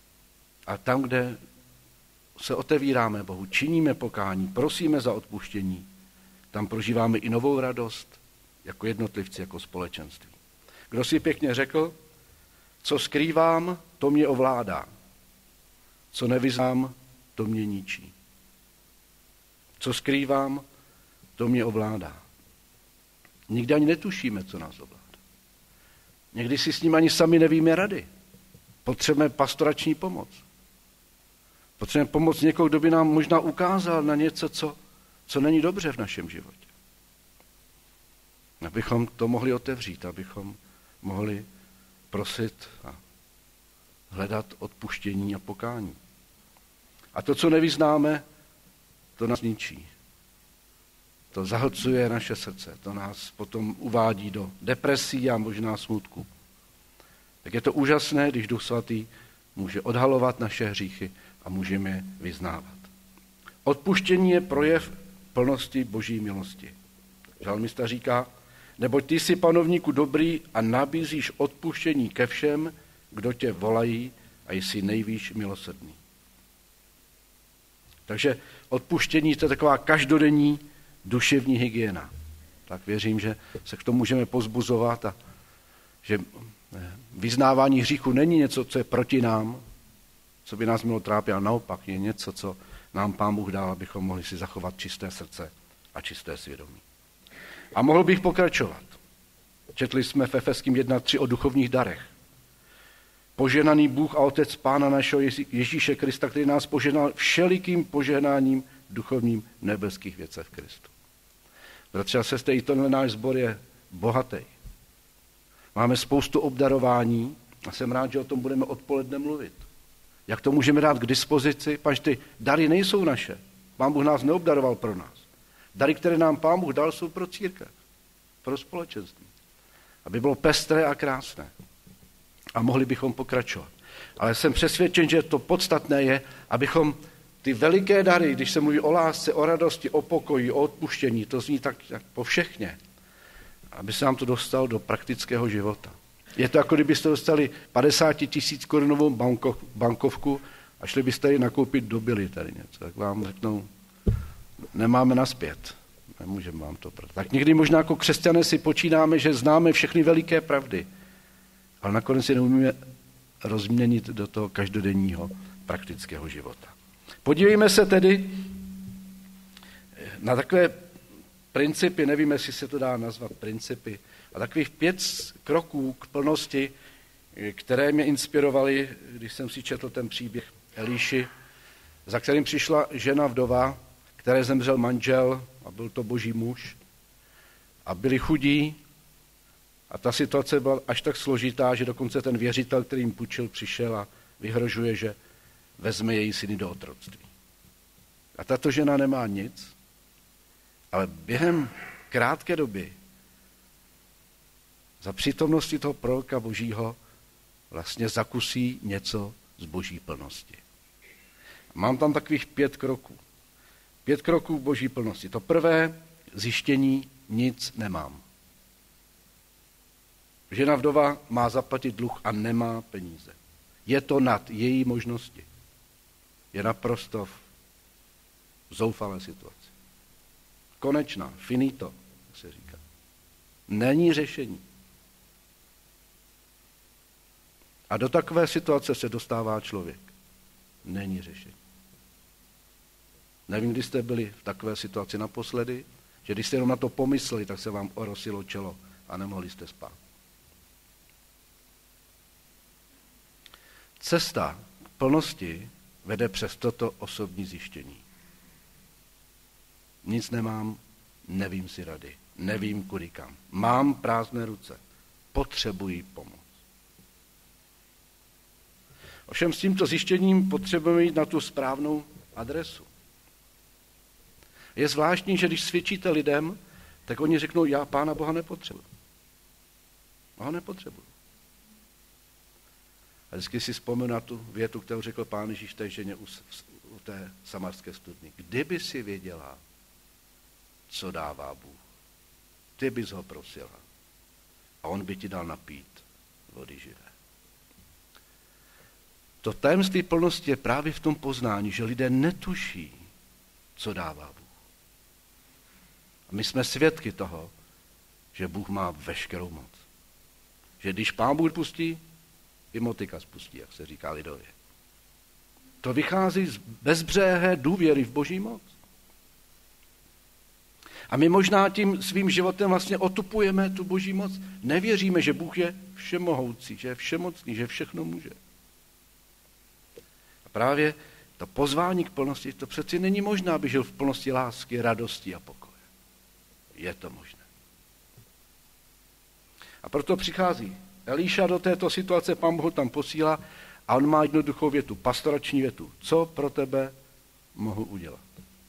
A tam, kde se otevíráme Bohu, činíme pokání, prosíme za odpuštění, tam prožíváme i novou radost, jako jednotlivci, jako společenství. Kdo si pěkně řekl, co skrývám, to mě ovládá. Co nevyznám, to mě ničí. Co skrývám, to mě ovládá. Nikdy ani netušíme, co nás ovládá. Někdy si s ním ani sami nevíme rady. Potřebujeme pastorační pomoc. Potřebujeme pomoc někoho, kdo by nám možná ukázal na něco, co není dobře v našem životě. Abychom to mohli otevřít, abychom mohli prosit a hledat odpuštění a pokání. A to, co nevyznáme, to nás ničí. To zahlcuje naše srdce, to nás potom uvádí do depresí a možná smutku. Tak je to úžasné, když Duch Svatý může odhalovat naše hříchy a můžeme je vyznávat. Odpuštění je projev plnosti Boží milosti. Žalmista říká, neboť ty jsi, panovníku, dobrý a nabízíš odpuštění ke všem, kdo tě volají a jsi nejvýš milosrdný. Takže odpuštění to je taková každodenní duševní hygiena. Tak věřím, že se k tomu můžeme pozbuzovat a že vyznávání hříchu není něco, co je proti nám, co by nás mělo trápit, ale naopak je něco, co nám Pán Bůh dal, abychom mohli si zachovat čisté srdce a čisté svědomí. A mohl bych pokračovat. Četli jsme v Efeským 1:3 o duchovních darech. Požehnaný Bůh a Otec Pána našeho Ježíše Krista, který nás požehnal všelikým požehnáním duchovním v nebeských věcech v Kristu. Bratři a sestry, i tenhle náš sbor je bohatý. Máme spoustu obdarování a jsem rád, že o tom budeme odpoledne mluvit. Jak to můžeme dát k dispozici? Pač ty dary nejsou naše. Pán Bůh nás neobdaroval pro nás. Dary, které nám Pán Bůh dal, jsou pro církev, pro společenství. Aby bylo pestré a krásné. A mohli bychom pokračovat. Ale jsem přesvědčen, že to podstatné je, abychom ty veliké dary, když se mluví o lásce, o radosti, o pokoji, o odpuštění, to zní tak povšechně, aby se nám to dostalo do praktického života. Je to jako kdybyste dostali 50 000 korunovou bankovku a šli byste ji nakoupit do Billy tady něco. Tak vám řeknou, nemáme nazpět. Nemůžeme vám to prodat. Tak někdy možná jako křesťané si počínáme, že známe všechny veliké pravdy, ale nakonec si neumíme rozměnit do toho každodenního praktického života. Podívejme se tedy na takové principy, nevím, jestli se to dá nazvat principy, a takových 5 kroků k plnosti, které mě inspirovaly, když jsem si četl ten příběh Eliši, za kterým přišla žena vdova, které zemřel manžel a byl to boží muž a byli chudí a ta situace byla až tak složitá, že dokonce ten věřitel, který jim půjčil, přišel a vyhrožuje, že vezme její syny do otroctví. A tato žena nemá nic, ale během krátké doby za přítomnosti toho proroka božího vlastně zakusí něco z boží plnosti. Mám tam takových 5 kroků. 5 kroků boží plnosti. To prvé zjištění, nic nemám. Žena vdova má zaplatit dluh a nemá peníze. Je to nad její možnosti. Je naprosto v zoufalé situaci. Konečná, finito, jak se říká. Není řešení. A do takové situace se dostává člověk. Není řešení. Nevím, kdy jste byli v takové situaci naposledy, že když jste jenom na to pomysleli, tak se vám orosilo čelo a nemohli jste spát. Cesta k plnosti vede přes toto osobní zjištění. Nic nemám, nevím si rady, nevím kudy kam. Mám prázdné ruce, potřebuji pomoc. Ovšem s tímto zjištěním potřebujeme jít na tu správnou adresu. Je zvláštní, že když svědčíte lidem, tak oni řeknou, já Pána Boha nepotřebuji. Já ho nepotřebuji. A vždycky si vzpomenu na tu větu, kterou řekl Pán Ježíš té ženě u té samarské studny. Kdyby si věděla, co dává Bůh, ty bys ho prosila a on by ti dal napít vody živé. To tajemství plnosti je právě v tom poznání, že lidé netuší, co dává Bůh. A my jsme svědky toho, že Bůh má veškerou moc. Že když Pán Bůh pustí, i motyka spustí, jak se říká lidově. To vychází z bezbřehé důvěry v Boží moc. A my možná tím svým životem vlastně otupujeme tu Boží moc. Nevěříme, že Bůh je všemohoucí, že je všemocný, že všechno může. A právě to pozvání k plnosti, to přeci není možné, aby žil v plnosti lásky, radosti a pokoje. Je to možné. A proto přichází Elíša do této situace, Pán Bůh tam posílá a on má jednoduchou větu, pastorační větu. Co pro tebe mohu udělat?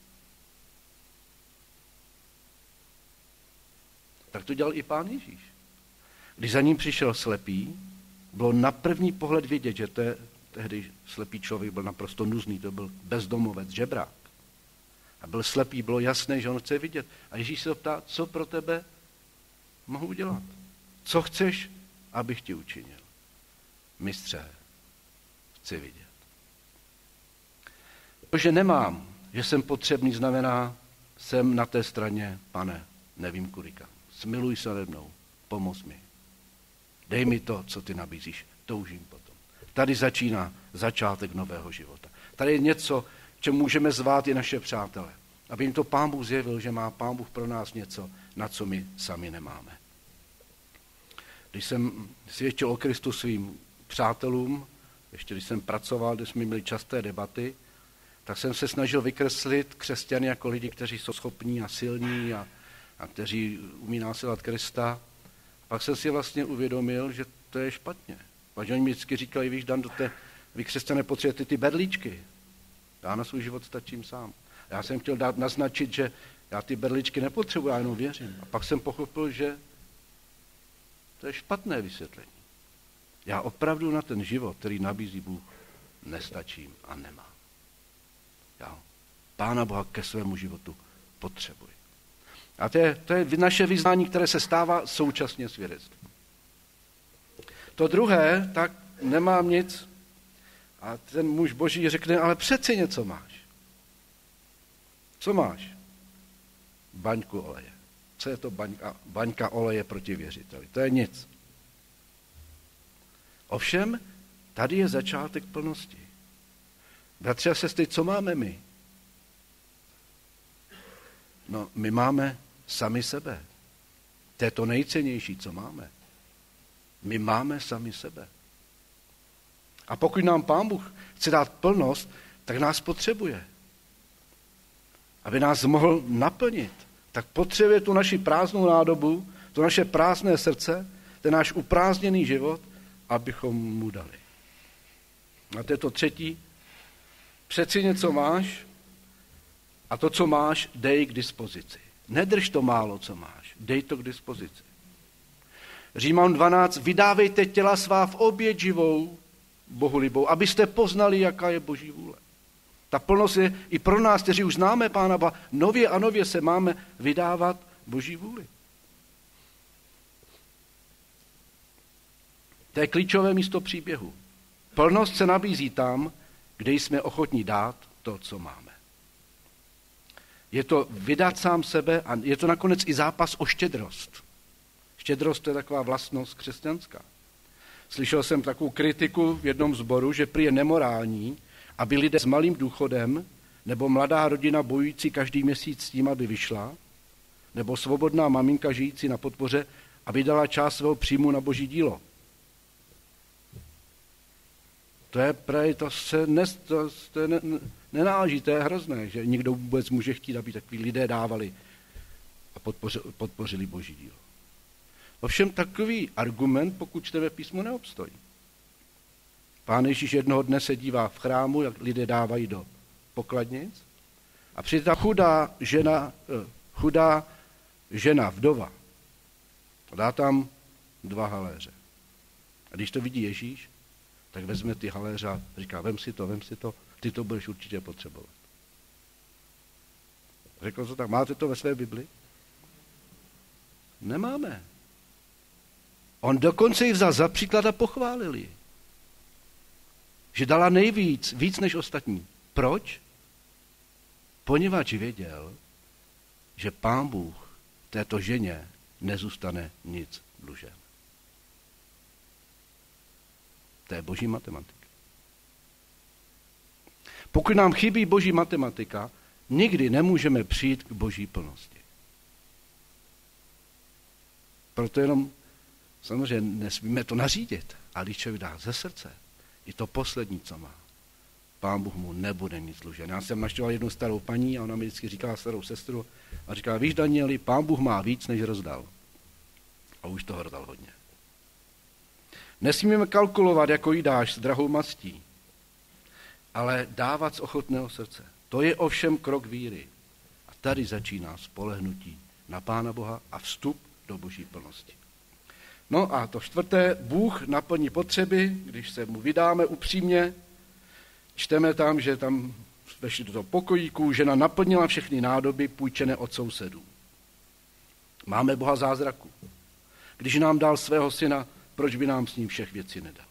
Tak to dělal i Pán Ježíš. Když za ním přišel slepý, bylo na první pohled vidět, že tehdy slepý člověk byl naprosto nuzný, to byl bezdomovec, žebrák. A byl slepý, bylo jasné, že on chce vidět. A Ježíš se ho ptá, co pro tebe mohu udělat? Co chceš, abych ti učinil? Mistře, chci vidět. To, že nemám, že jsem potřebný, znamená, jsem na té straně, Pane, nevím kudy kam. Smiluj se nade mnou, pomoz mi. Dej mi to, co ty nabízíš, toužím potom. Tady začíná začátek nového života. Tady je něco, čemu můžeme zvát i naše přátele. Aby jim to Pán Bůh zjevil, že má Pán Bůh pro nás něco, na co my sami nemáme. Když jsem svědčil o Kristu svým přátelům, ještě když jsem pracoval, když jsme měli časté debaty, tak jsem se snažil vykreslit křesťany jako lidi, kteří jsou schopní a silní a kteří umí následovat Krista. Pak jsem si vlastně uvědomil, že to je špatně. Protože oni mi vždycky říkali, víš, Dan, vy křesťané potřebujete ty berličky. Já na svůj život stačím sám. Já jsem chtěl naznačit, že já ty berličky nepotřebuji, já jenom věřím. A pak jsem pochopil, že to je špatné vysvětlení. Já opravdu na ten život, který nabízí Bůh, nestačím a nemám. Já Pána Boha ke svému životu potřebuji. A to je naše vyznání, které se stává současně svědectvím. To druhé, tak nemám nic. A ten muž Boží řekne, ale přeci něco máš. Co máš? Baňku oleje. Co je to baňka oleje proti věřiteli? To je nic. Ovšem, tady je začátek plnosti. Bratři a sestry, co máme my? No, my máme sami sebe. To je to nejcennější, co máme. My máme sami sebe. A pokud nám Pán Bůh chce dát plnost, tak nás potřebuje. Aby nás mohl naplnit, tak potřebuje tu naši prázdnou nádobu, to naše prázdné srdce, ten náš uprázdněný život, abychom mu dali. A to je to třetí. Přeci něco máš a to, co máš, dej k dispozici. Nedrž to málo, co máš. Dej to k dispozici. Římanům 12. Vydávejte těla svá v oběť živou, bohulibou, abyste poznali, jaká je Boží vůle. Ta plnost je i pro nás, kteří už známe Pána Boha, nově a nově se máme vydávat Boží vůli. To je klíčové místo příběhu. Plnost se nabízí tam, kde jsme ochotní dát to, co máme. Je to vydat sám sebe a je to nakonec i zápas o štědrost. Štědrost to je taková vlastnost křesťanská. Slyšel jsem takovou kritiku v jednom sboru, že prý je nemorální, aby lidé s malým důchodem nebo mladá rodina bojující každý měsíc s tím, aby vyšla, nebo svobodná maminka žijící na podpoře, aby dala část svého příjmu na Boží dílo. To je prej, to se nenáleží, to je hrozné, že někdo vůbec může chtít, aby takový lidé dávali a podpořili Boží dílo. Ovšem takový argument, pokud čteme písmo, neobstojí. Pán Ježíš jednoho dne se dívá v chrámu, jak lidé dávají do pokladnic a přijde ta chudá žena, vdova, dá tam 2 haléře. A když to vidí Ježíš, tak vezme ty haléře a říká, vem si to, ty to budeš určitě potřebovat. Řekl to tak, máte to ve své Bibli? Nemáme. On dokonce ji vzal za příklad a pochválil ji. Že dala nejvíc, víc než ostatní. Proč? Poněvadž věděl, že Pán Bůh této ženě nezůstane nic dlužen. To je boží matematika. Pokud nám chybí boží matematika, nikdy nemůžeme přijít k boží plnosti. Proto jenom, samozřejmě nesmíme to nařídit, ale když člověk dá ze srdce, i to poslední, co má, Pán Bůh mu nebude nic dlužen. Já jsem naštěval jednu starou paní a ona mi vždycky říkala, starou sestru, a říkala, víš, Danieli, Pán Bůh má víc, než rozdal. A už toho rozdal hodně. Nesmíme kalkulovat, jako jí dáš s drahou mastí, ale dávat z ochotného srdce. To je ovšem krok víry. A tady začíná spolehnutí na Pána Boha a vstup do boží plnosti. No a to čtvrté, Bůh naplní potřeby, když se mu vydáme upřímně. Čteme tam, že tam vešli do toho pokojíku, žena naplnila všechny nádoby půjčené od sousedů. Máme Boha zázraku. Když nám dal svého syna, proč by nám s ním všech věcí nedal?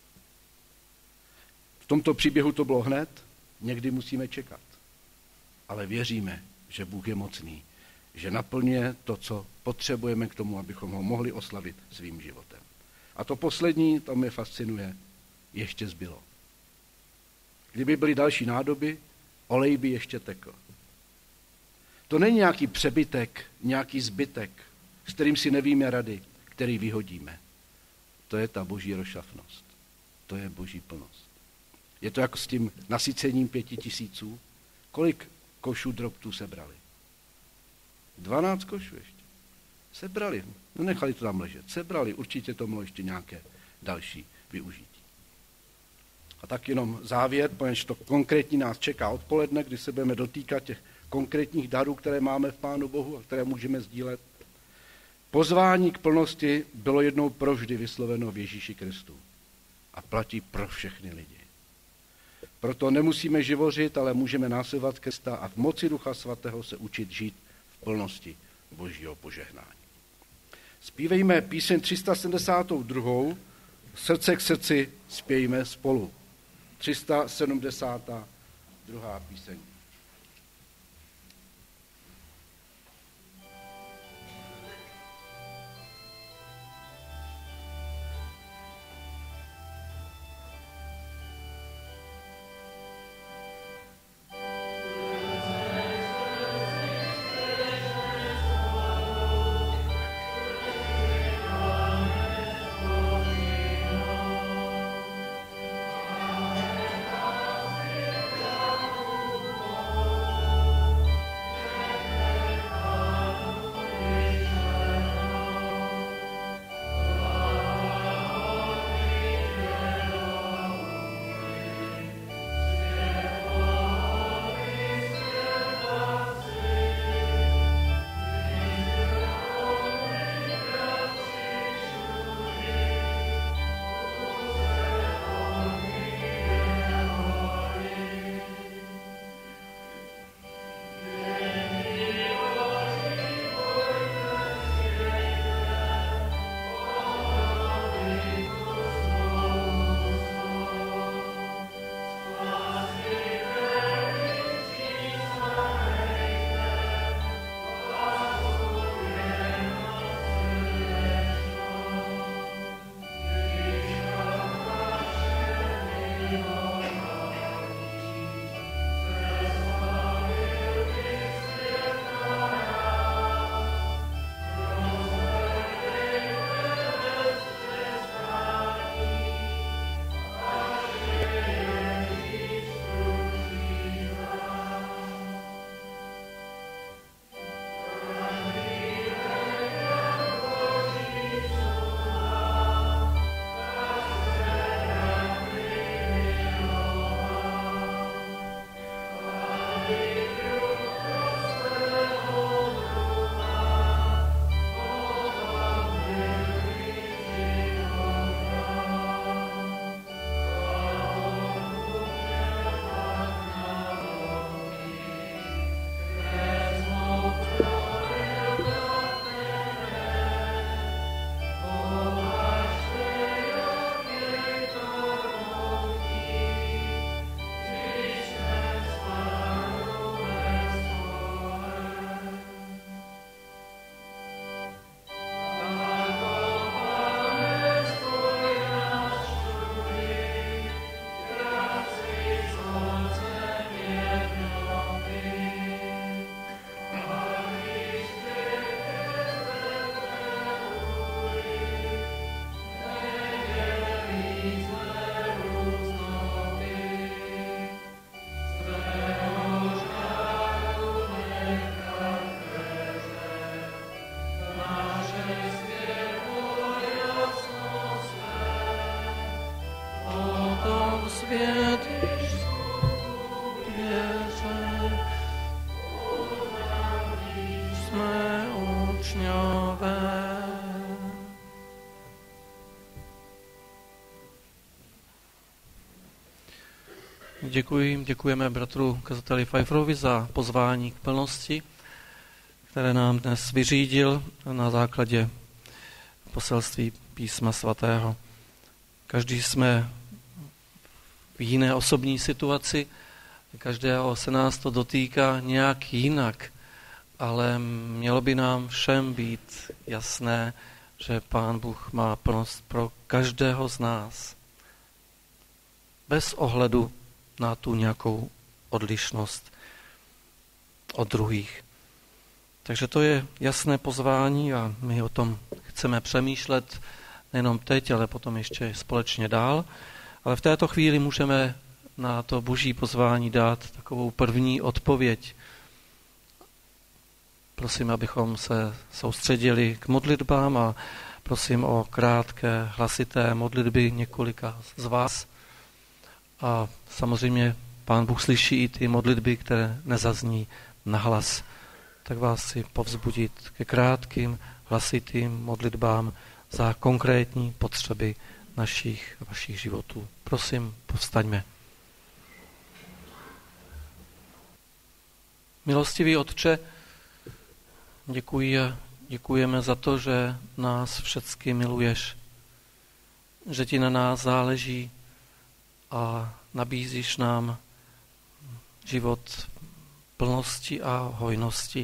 V tomto příběhu to bylo hned, někdy musíme čekat. Ale věříme, že Bůh je mocný, že naplňuje to, co potřebujeme k tomu, abychom ho mohli oslavit svým životem. A to poslední, to mě fascinuje, ještě zbylo. Kdyby byly další nádoby, olej by ještě tekl. To není nějaký přebytek, nějaký zbytek, s kterým si nevíme rady, který vyhodíme. To je ta boží rozšafnost. To je boží plnost. Je to jako s tím nasycením 5000. Kolik košů drobtů sebrali? 12 košů ještě. Sebrali. No nechali to tam ležet. Sebrali. Určitě to bylo ještě nějaké další využití. A tak jenom závěr, protože to konkrétní nás čeká odpoledne, kdy se budeme dotýkat těch konkrétních darů, které máme v Pánu Bohu a které můžeme sdílet. Pozvání k plnosti bylo jednou provždy vysloveno v Ježíši Kristu a platí pro všechny lidi. Proto nemusíme živořit, ale můžeme následovat Krista a v moci Ducha Svatého se učit žít v plnosti božího požehnání. Zpívejme píseň 372. Srdce k srdci zpějme spolu. 372. píseň. vědíš věře, jsme učňové. Děkujeme bratru kazateli Pfeifferovi za pozvání k plnosti, které nám dnes vyřídil na základě poselství Písma svatého. Každý jsme v jiné osobní situaci, každého se nás to dotýká nějak jinak, ale mělo by nám všem být jasné, že Pán Bůh má plnost pro každého z nás. Bez ohledu na tu nějakou odlišnost od druhých. Takže to je jasné pozvání a my o tom chceme přemýšlet nejenom teď, ale potom ještě společně dál. Ale v této chvíli můžeme na to boží pozvání dát takovou první odpověď. Prosím, abychom se soustředili k modlitbám a prosím o krátké hlasité modlitby několika z vás. A samozřejmě Pán Bůh slyší i ty modlitby, které nezazní nahlas. Tak vás chci povzbudit ke krátkým, hlasitým modlitbám za konkrétní potřeby vašich životů. Prosím, povstaňme. Milostivý Otče, děkujeme za to, že nás všecky miluješ, že ti na nás záleží a nabízíš nám život plnosti a hojnosti.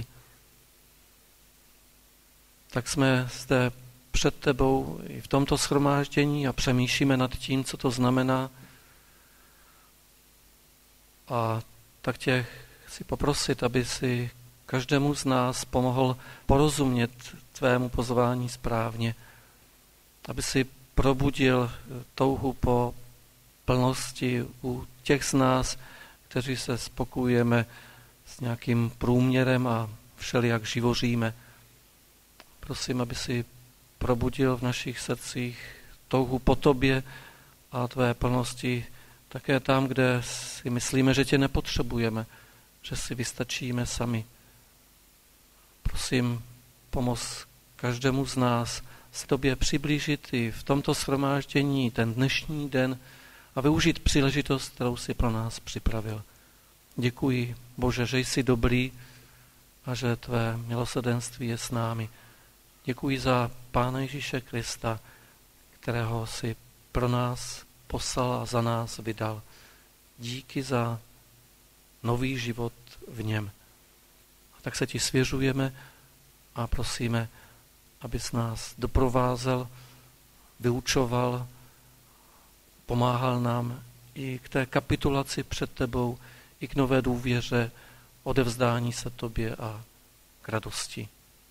Tak jsme zde před tebou i v tomto shromáždění a přemýšlíme nad tím, co to znamená. A tak tě chci poprosit, aby si každému z nás pomohl porozumět tvému pozvání správně, aby si probudil touhu po plnosti u těch z nás, kteří se spokojujeme s nějakým průměrem a všelijak živoříme. Prosím, aby si probudil v našich srdcích touhu po tobě a tvé plnosti také tam, kde si myslíme, že tě nepotřebujeme, že si vystačíme sami. Prosím, pomoz každému z nás se tobě přiblížit i v tomto shromáždění ten dnešní den a využít příležitost, kterou si pro nás připravil. Děkuji, Bože, že jsi dobrý a že tvé milosrdenství je s námi. Děkuji za Pána Ježíše Krista, kterého si pro nás poslal a za nás vydal. Díky za nový život v něm. A tak se ti svěřujeme a prosíme, abys nás doprovázel, vyučoval, pomáhal nám i k té kapitulaci před tebou, i k nové důvěře, odevzdání se tobě a k radosti.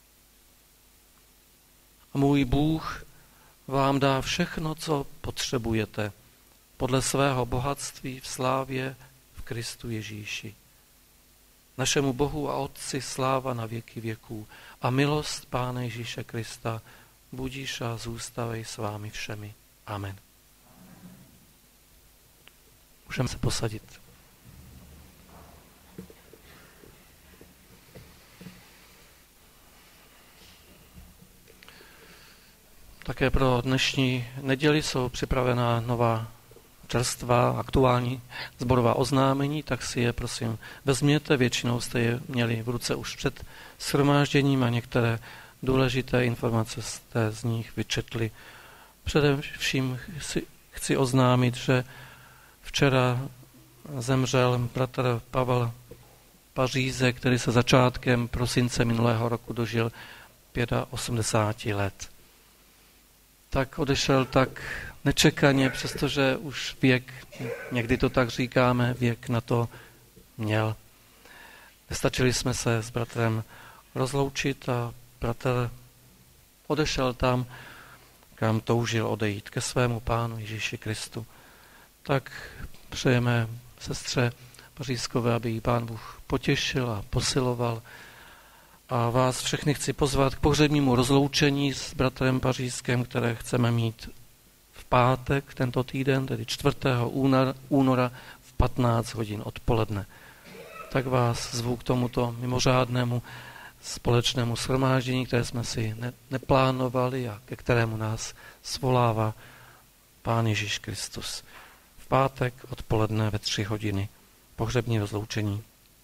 A můj Bůh vám dá všechno, co potřebujete, podle svého bohatství v slávě v Kristu Ježíši. Našemu Bohu a Otci sláva na věky věků a milost Pána Ježíše Krista budíš a zůstavej s vámi všemi. Amen. Můžeme se posadit. Také pro dnešní neděli jsou připravená nová čerstvá, aktuální sborová oznámení, tak si je prosím vezměte, většinou jste je měli v ruce už před shromážděním a některé důležité informace jste z nich vyčetli. Především chci oznámit, že včera zemřel bratr Pavel Paříze, který se začátkem prosince minulého roku dožil 85 let. Tak odešel tak nečekaně, přestože už věk, někdy to tak říkáme, věk na to měl. Nestačili jsme se s bratrem rozloučit a bratr odešel tam, kam toužil odejít, ke svému Pánu Ježíši Kristu. Tak přejeme sestře Pařízkové, aby jí Pán Bůh potěšil a posiloval. A vás všechny chci pozvat k pohřebnímu rozloučení s bratrem Pařízkem, které chceme mít v pátek tento týden, tedy 4. února v 15 hodin odpoledne. Tak vás zvu k tomuto mimořádnému společnému shromáždění, které jsme si neplánovali a ke kterému nás svolává Pán Ježíš Kristus. V pátek odpoledne ve 3 hodiny pohřební rozloučení.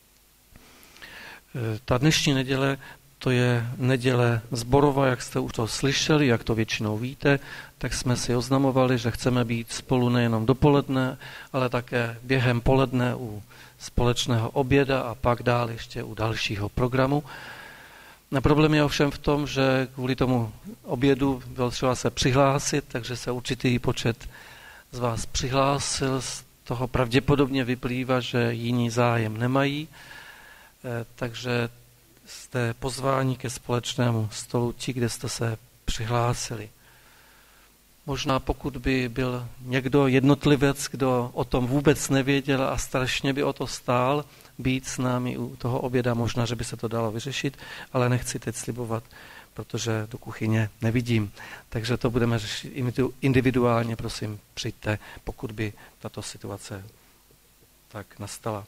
Ta dnešní neděle, to je neděle sborová, jak jste už to slyšeli, jak to většinou víte, tak jsme si oznamovali, že chceme být spolu nejenom dopoledne, ale také během poledne u společného oběda a pak dál ještě u dalšího programu. Problém je ovšem v tom, že kvůli tomu obědu bylo třeba se přihlásit, takže se určitý počet z vás přihlásil, z toho pravděpodobně vyplývá, že jiní zájem nemají, takže jste pozváni ke společnému stolu ti, kde jste se přihlásili. Možná pokud by byl někdo jednotlivec, kdo o tom vůbec nevěděl a strašně by o to stál, být s námi u toho oběda, možná, že by se to dalo vyřešit, ale nechci teď slibovat, protože do kuchyně nevidím. Takže to budeme řešit individuálně, prosím, přijďte, pokud by tato situace tak nastala.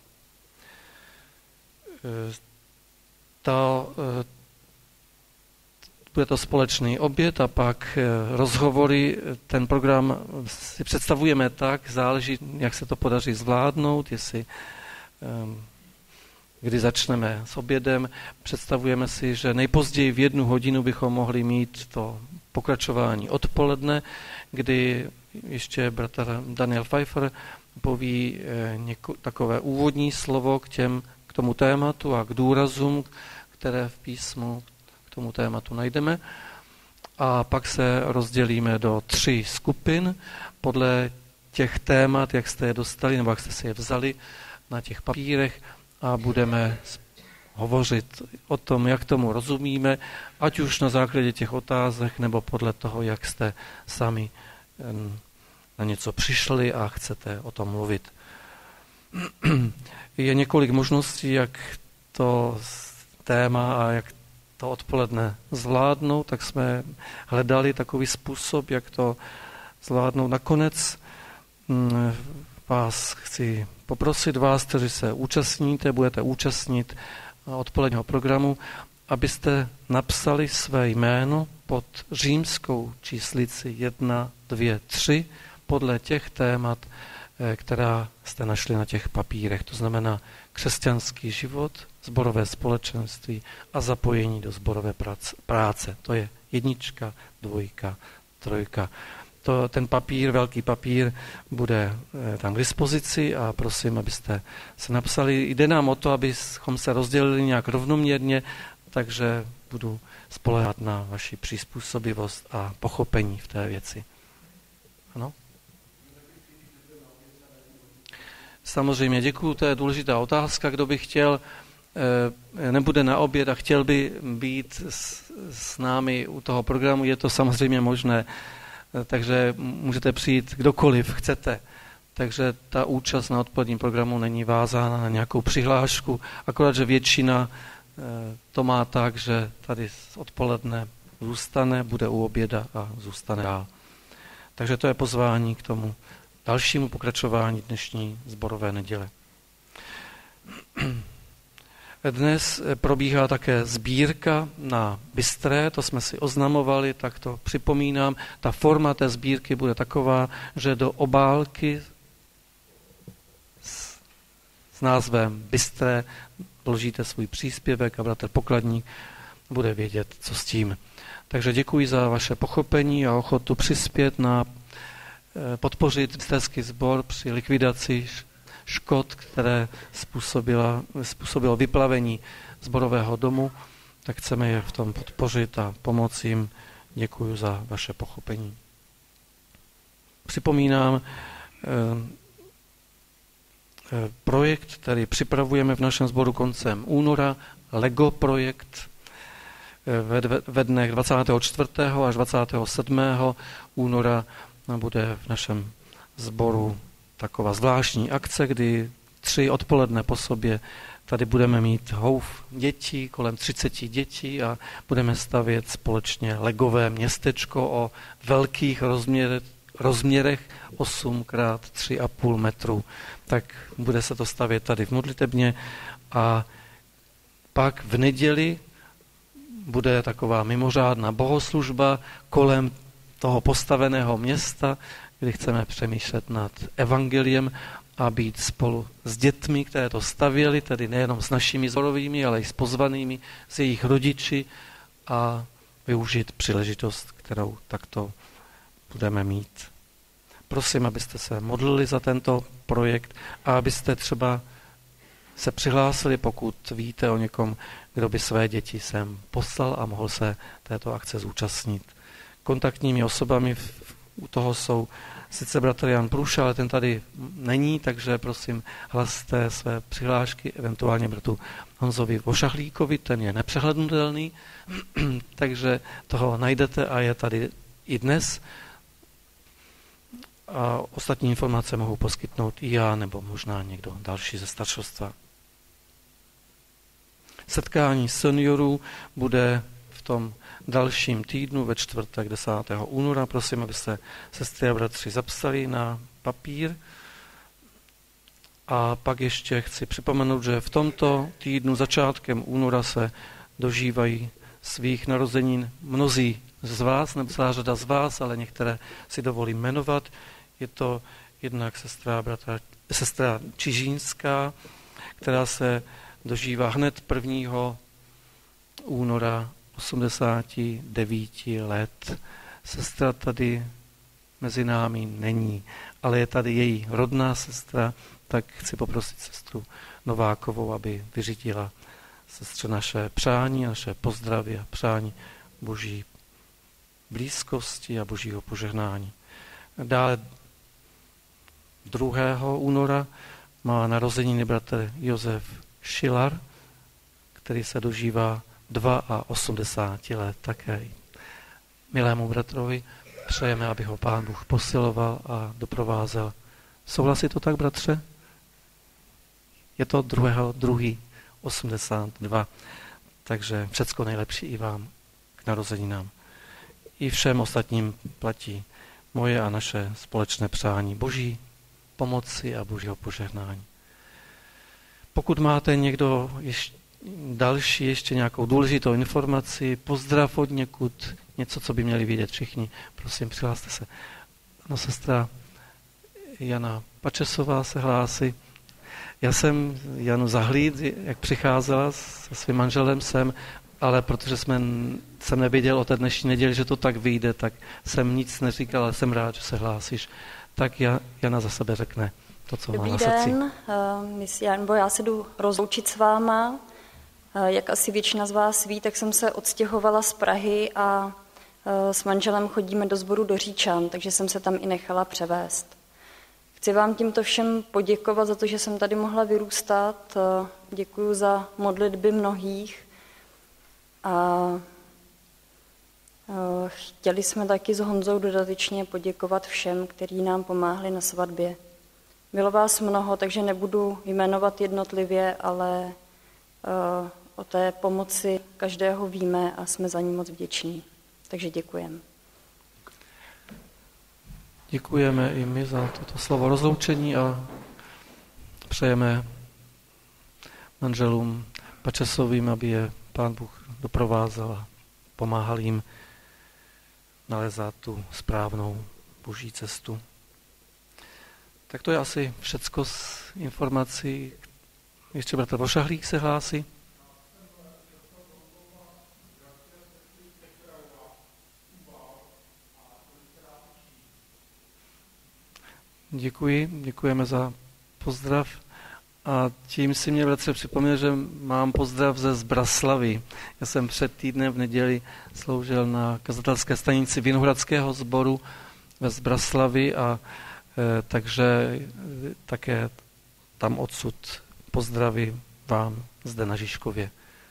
Bude to společný oběd a pak rozhovory. Ten program si představujeme tak, záleží, jak se to podaří zvládnout, jestli kdy začneme s obědem. Představujeme si, že nejpozději v 1 hodinu bychom mohli mít to pokračování odpoledne, kdy ještě bratr Daniel Pfeiffer poví takové úvodní slovo k tomu tématu a k důrazům, které v písmu k tomu tématu najdeme. A pak se rozdělíme do 3 skupin podle těch témat, jak jste je dostali, nebo jak jste si je vzali na těch papírech a budeme hovořit o tom, jak tomu rozumíme, ať už na základě těch otázek, nebo podle toho, jak jste sami na něco přišli a chcete o tom mluvit. Je několik možností, jak to téma a jak to odpoledne zvládnout, tak jsme hledali takový způsob, jak to zvládnout. Nakonec vás chci poprosit vás, kteří se účastníte, budete účastnit odpoledního programu, abyste napsali své jméno pod římskou číslici 1, 2, 3 podle těch témat, která jste našli na těch papírech. To znamená křesťanský život, sborové společenství a zapojení do sborové práce. To je 1, 2, 3. Ten papír, velký papír, bude tam k dispozici a prosím, abyste se napsali. Jde nám o to, abychom se rozdělili nějak rovnoměrně, takže budu spoléhat na vaši přizpůsobivost a pochopení v té věci. Ano? Samozřejmě, děkuju, to je důležitá otázka. Kdo by chtěl, nebude na oběd a chtěl by být s námi u toho programu, je to samozřejmě možné. Takže můžete přijít kdokoliv chcete. Takže ta účast na odpoledním programu není vázána na nějakou přihlášku, akorát, že většina to má tak, že tady odpoledne zůstane, bude u oběda a zůstane dál. Takže to je pozvání k tomu dalšímu pokračování dnešní sborové neděle. Dnes probíhá také sbírka na Bystré, to jsme si oznamovali, tak to připomínám. Ta forma té sbírky bude taková, že do obálky s názvem Bystré vložíte svůj příspěvek a bratr Pokladník bude vědět, co s tím. Takže děkuji za vaše pochopení a ochotu přispět na podpořit bystrský sbor při likvidaci škod, které způsobilo vyplavení sborového domu, tak chceme je v tom podpořit a pomoci jim. Děkuji za vaše pochopení. Připomínám projekt, který připravujeme v našem sboru koncem února, LEGO projekt ve dnech 24. až 27. února bude v našem sboru taková zvláštní akce, kdy 3 odpoledne po sobě tady budeme mít houf dětí, kolem 30 dětí a budeme stavět společně legové městečko o velkých rozměrech 8x3,5 metru. Tak bude se to stavět tady v modlitebně a pak v neděli bude taková mimořádná bohoslužba kolem toho postaveného města, kdy chceme přemýšlet nad evangeliem a být spolu s dětmi, které to stavěly, tedy nejenom s našimi zborovými, ale i s pozvanými, s jejich rodiči a využít příležitost, kterou takto budeme mít. Prosím, abyste se modlili za tento projekt a abyste třeba se přihlásili, pokud víte o někom, kdo by své děti sem poslal a mohl se této akce zúčastnit. Kontaktními osobami u toho jsou sice bratr Jan Průša, ale ten tady není, takže prosím hlaste své přihlášky, eventuálně bratu Honzovi Vošahlíkovi, ten je nepřehlednutelný, takže toho najdete a je tady i dnes. A ostatní informace mohu poskytnout i já, nebo možná někdo další ze staršostva. Setkání seniorů bude v tom dalším týdnu ve čtvrtek 10. února. Prosím, abyste sestry a bratři zapsali na papír. A pak ještě chci připomenout, že v tomto týdnu začátkem února se dožívají svých narozenin mnozí z vás, nebo celá řada z vás, ale některé si dovolím jmenovat. Je to jednak sestra Čižínská, která se dožívá hned 1. února 89 let. Sestra tady mezi námi není, ale je tady její rodná sestra, tak chci poprosit sestru Novákovou, aby vyřídila sestře naše přání, naše pozdravy a přání Boží blízkosti a Božího požehnání. Dále 2. února má narozeniny bratr Josef Šilar, který se dožívá 82 let také. Milému bratrovi přejeme, aby ho Pán Bůh posiloval a doprovázel. Souhlasí to tak, bratře? Je to 2.2.82. Takže všecko nejlepší i vám k narozeninám. I všem ostatním platí moje a naše společné přání Boží pomoci a Božího požehnání. Pokud máte někdo ještě nějakou důležitou informaci, pozdrav od někud, něco, co by měli vědět všichni, prosím, přihláste se. No, sestra Jana Pačesová se hlásí. Já jsem Janu zahlíd, jak přicházela se svým manželem sem, ale protože jsem nevěděl o té dnešní neděli, že to tak vyjde, tak jsem nic neříkal, ale jsem rád, že se hlásíš. Tak Jana za sebe řekne to, co má na srdci. Dobrý den, já se jdu rozloučit s váma. Jak asi většina z vás ví, tak jsem se odstěhovala z Prahy a s manželem chodíme do sboru do Říčan, takže jsem se tam i nechala převést. Chci vám tímto všem poděkovat za to, že jsem tady mohla vyrůstat. Děkuji za modlitby mnohých. A chtěli jsme taky s Honzou dodatečně poděkovat všem, kteří nám pomáhli na svatbě. Bylo vás mnoho, takže nebudu jmenovat jednotlivě, ale o té pomoci každého víme a jsme za ní moc vděční. Takže děkujeme. Děkujeme i my za toto slovo rozloučení a přejeme manželům Pačesovým, aby je Pán Bůh doprovázel a pomáhal jim nalézat tu správnou Boží cestu. Tak to je asi všecko z informací. Ještě bratr Vošahlík se hlásí. Děkujeme za pozdrav. A tím si mě bratře připomněl, že mám pozdrav ze Zbraslavy. Já jsem před týdnem v neděli sloužil na kazatelské stanici Vinohradského sboru ve Zbraslavi a takže také tam odsud pozdraví vám zde na Žižkově.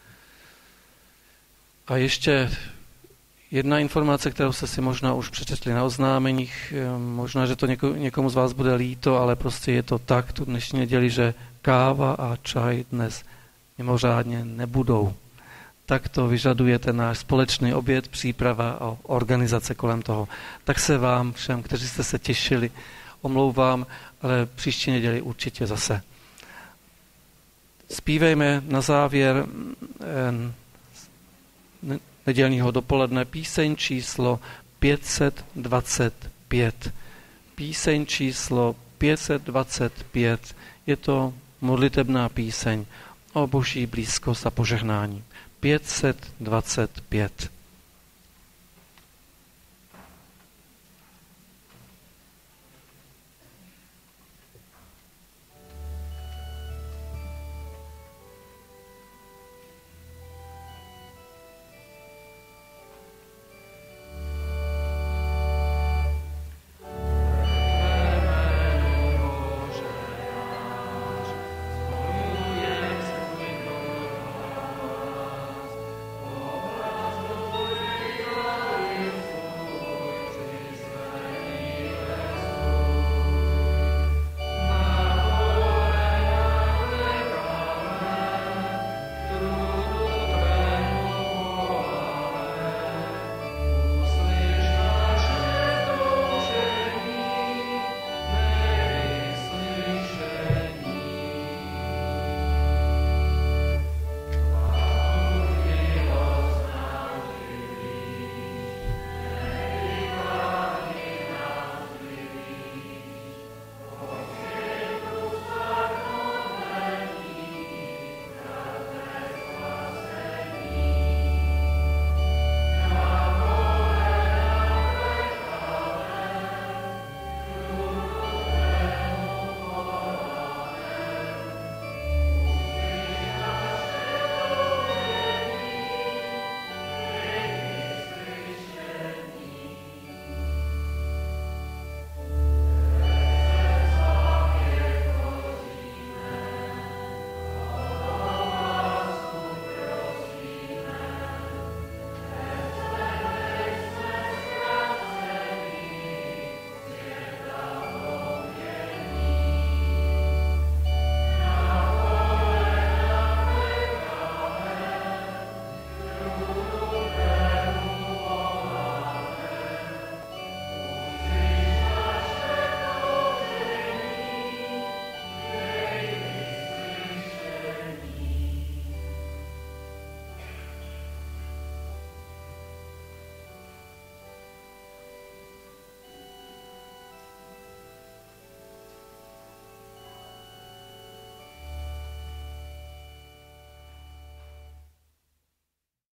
A ještě jedna informace, kterou jste si možná už přečetli na oznámeních, možná, že to někomu z vás bude líto, ale prostě je to tak tu dnešní neděli, že káva a čaj dnes mimořádně nebudou. tak to vyžaduje ten náš společný oběd, příprava a organizace kolem toho. Tak se vám všem, kteří jste se těšili, omlouvám, ale příští neděli určitě zase. Zpívejme na závěr nedělního dopoledne píseň číslo 525. Píseň číslo 525. Je to modlitebná píseň o Boží blízkost a požehnání. 525.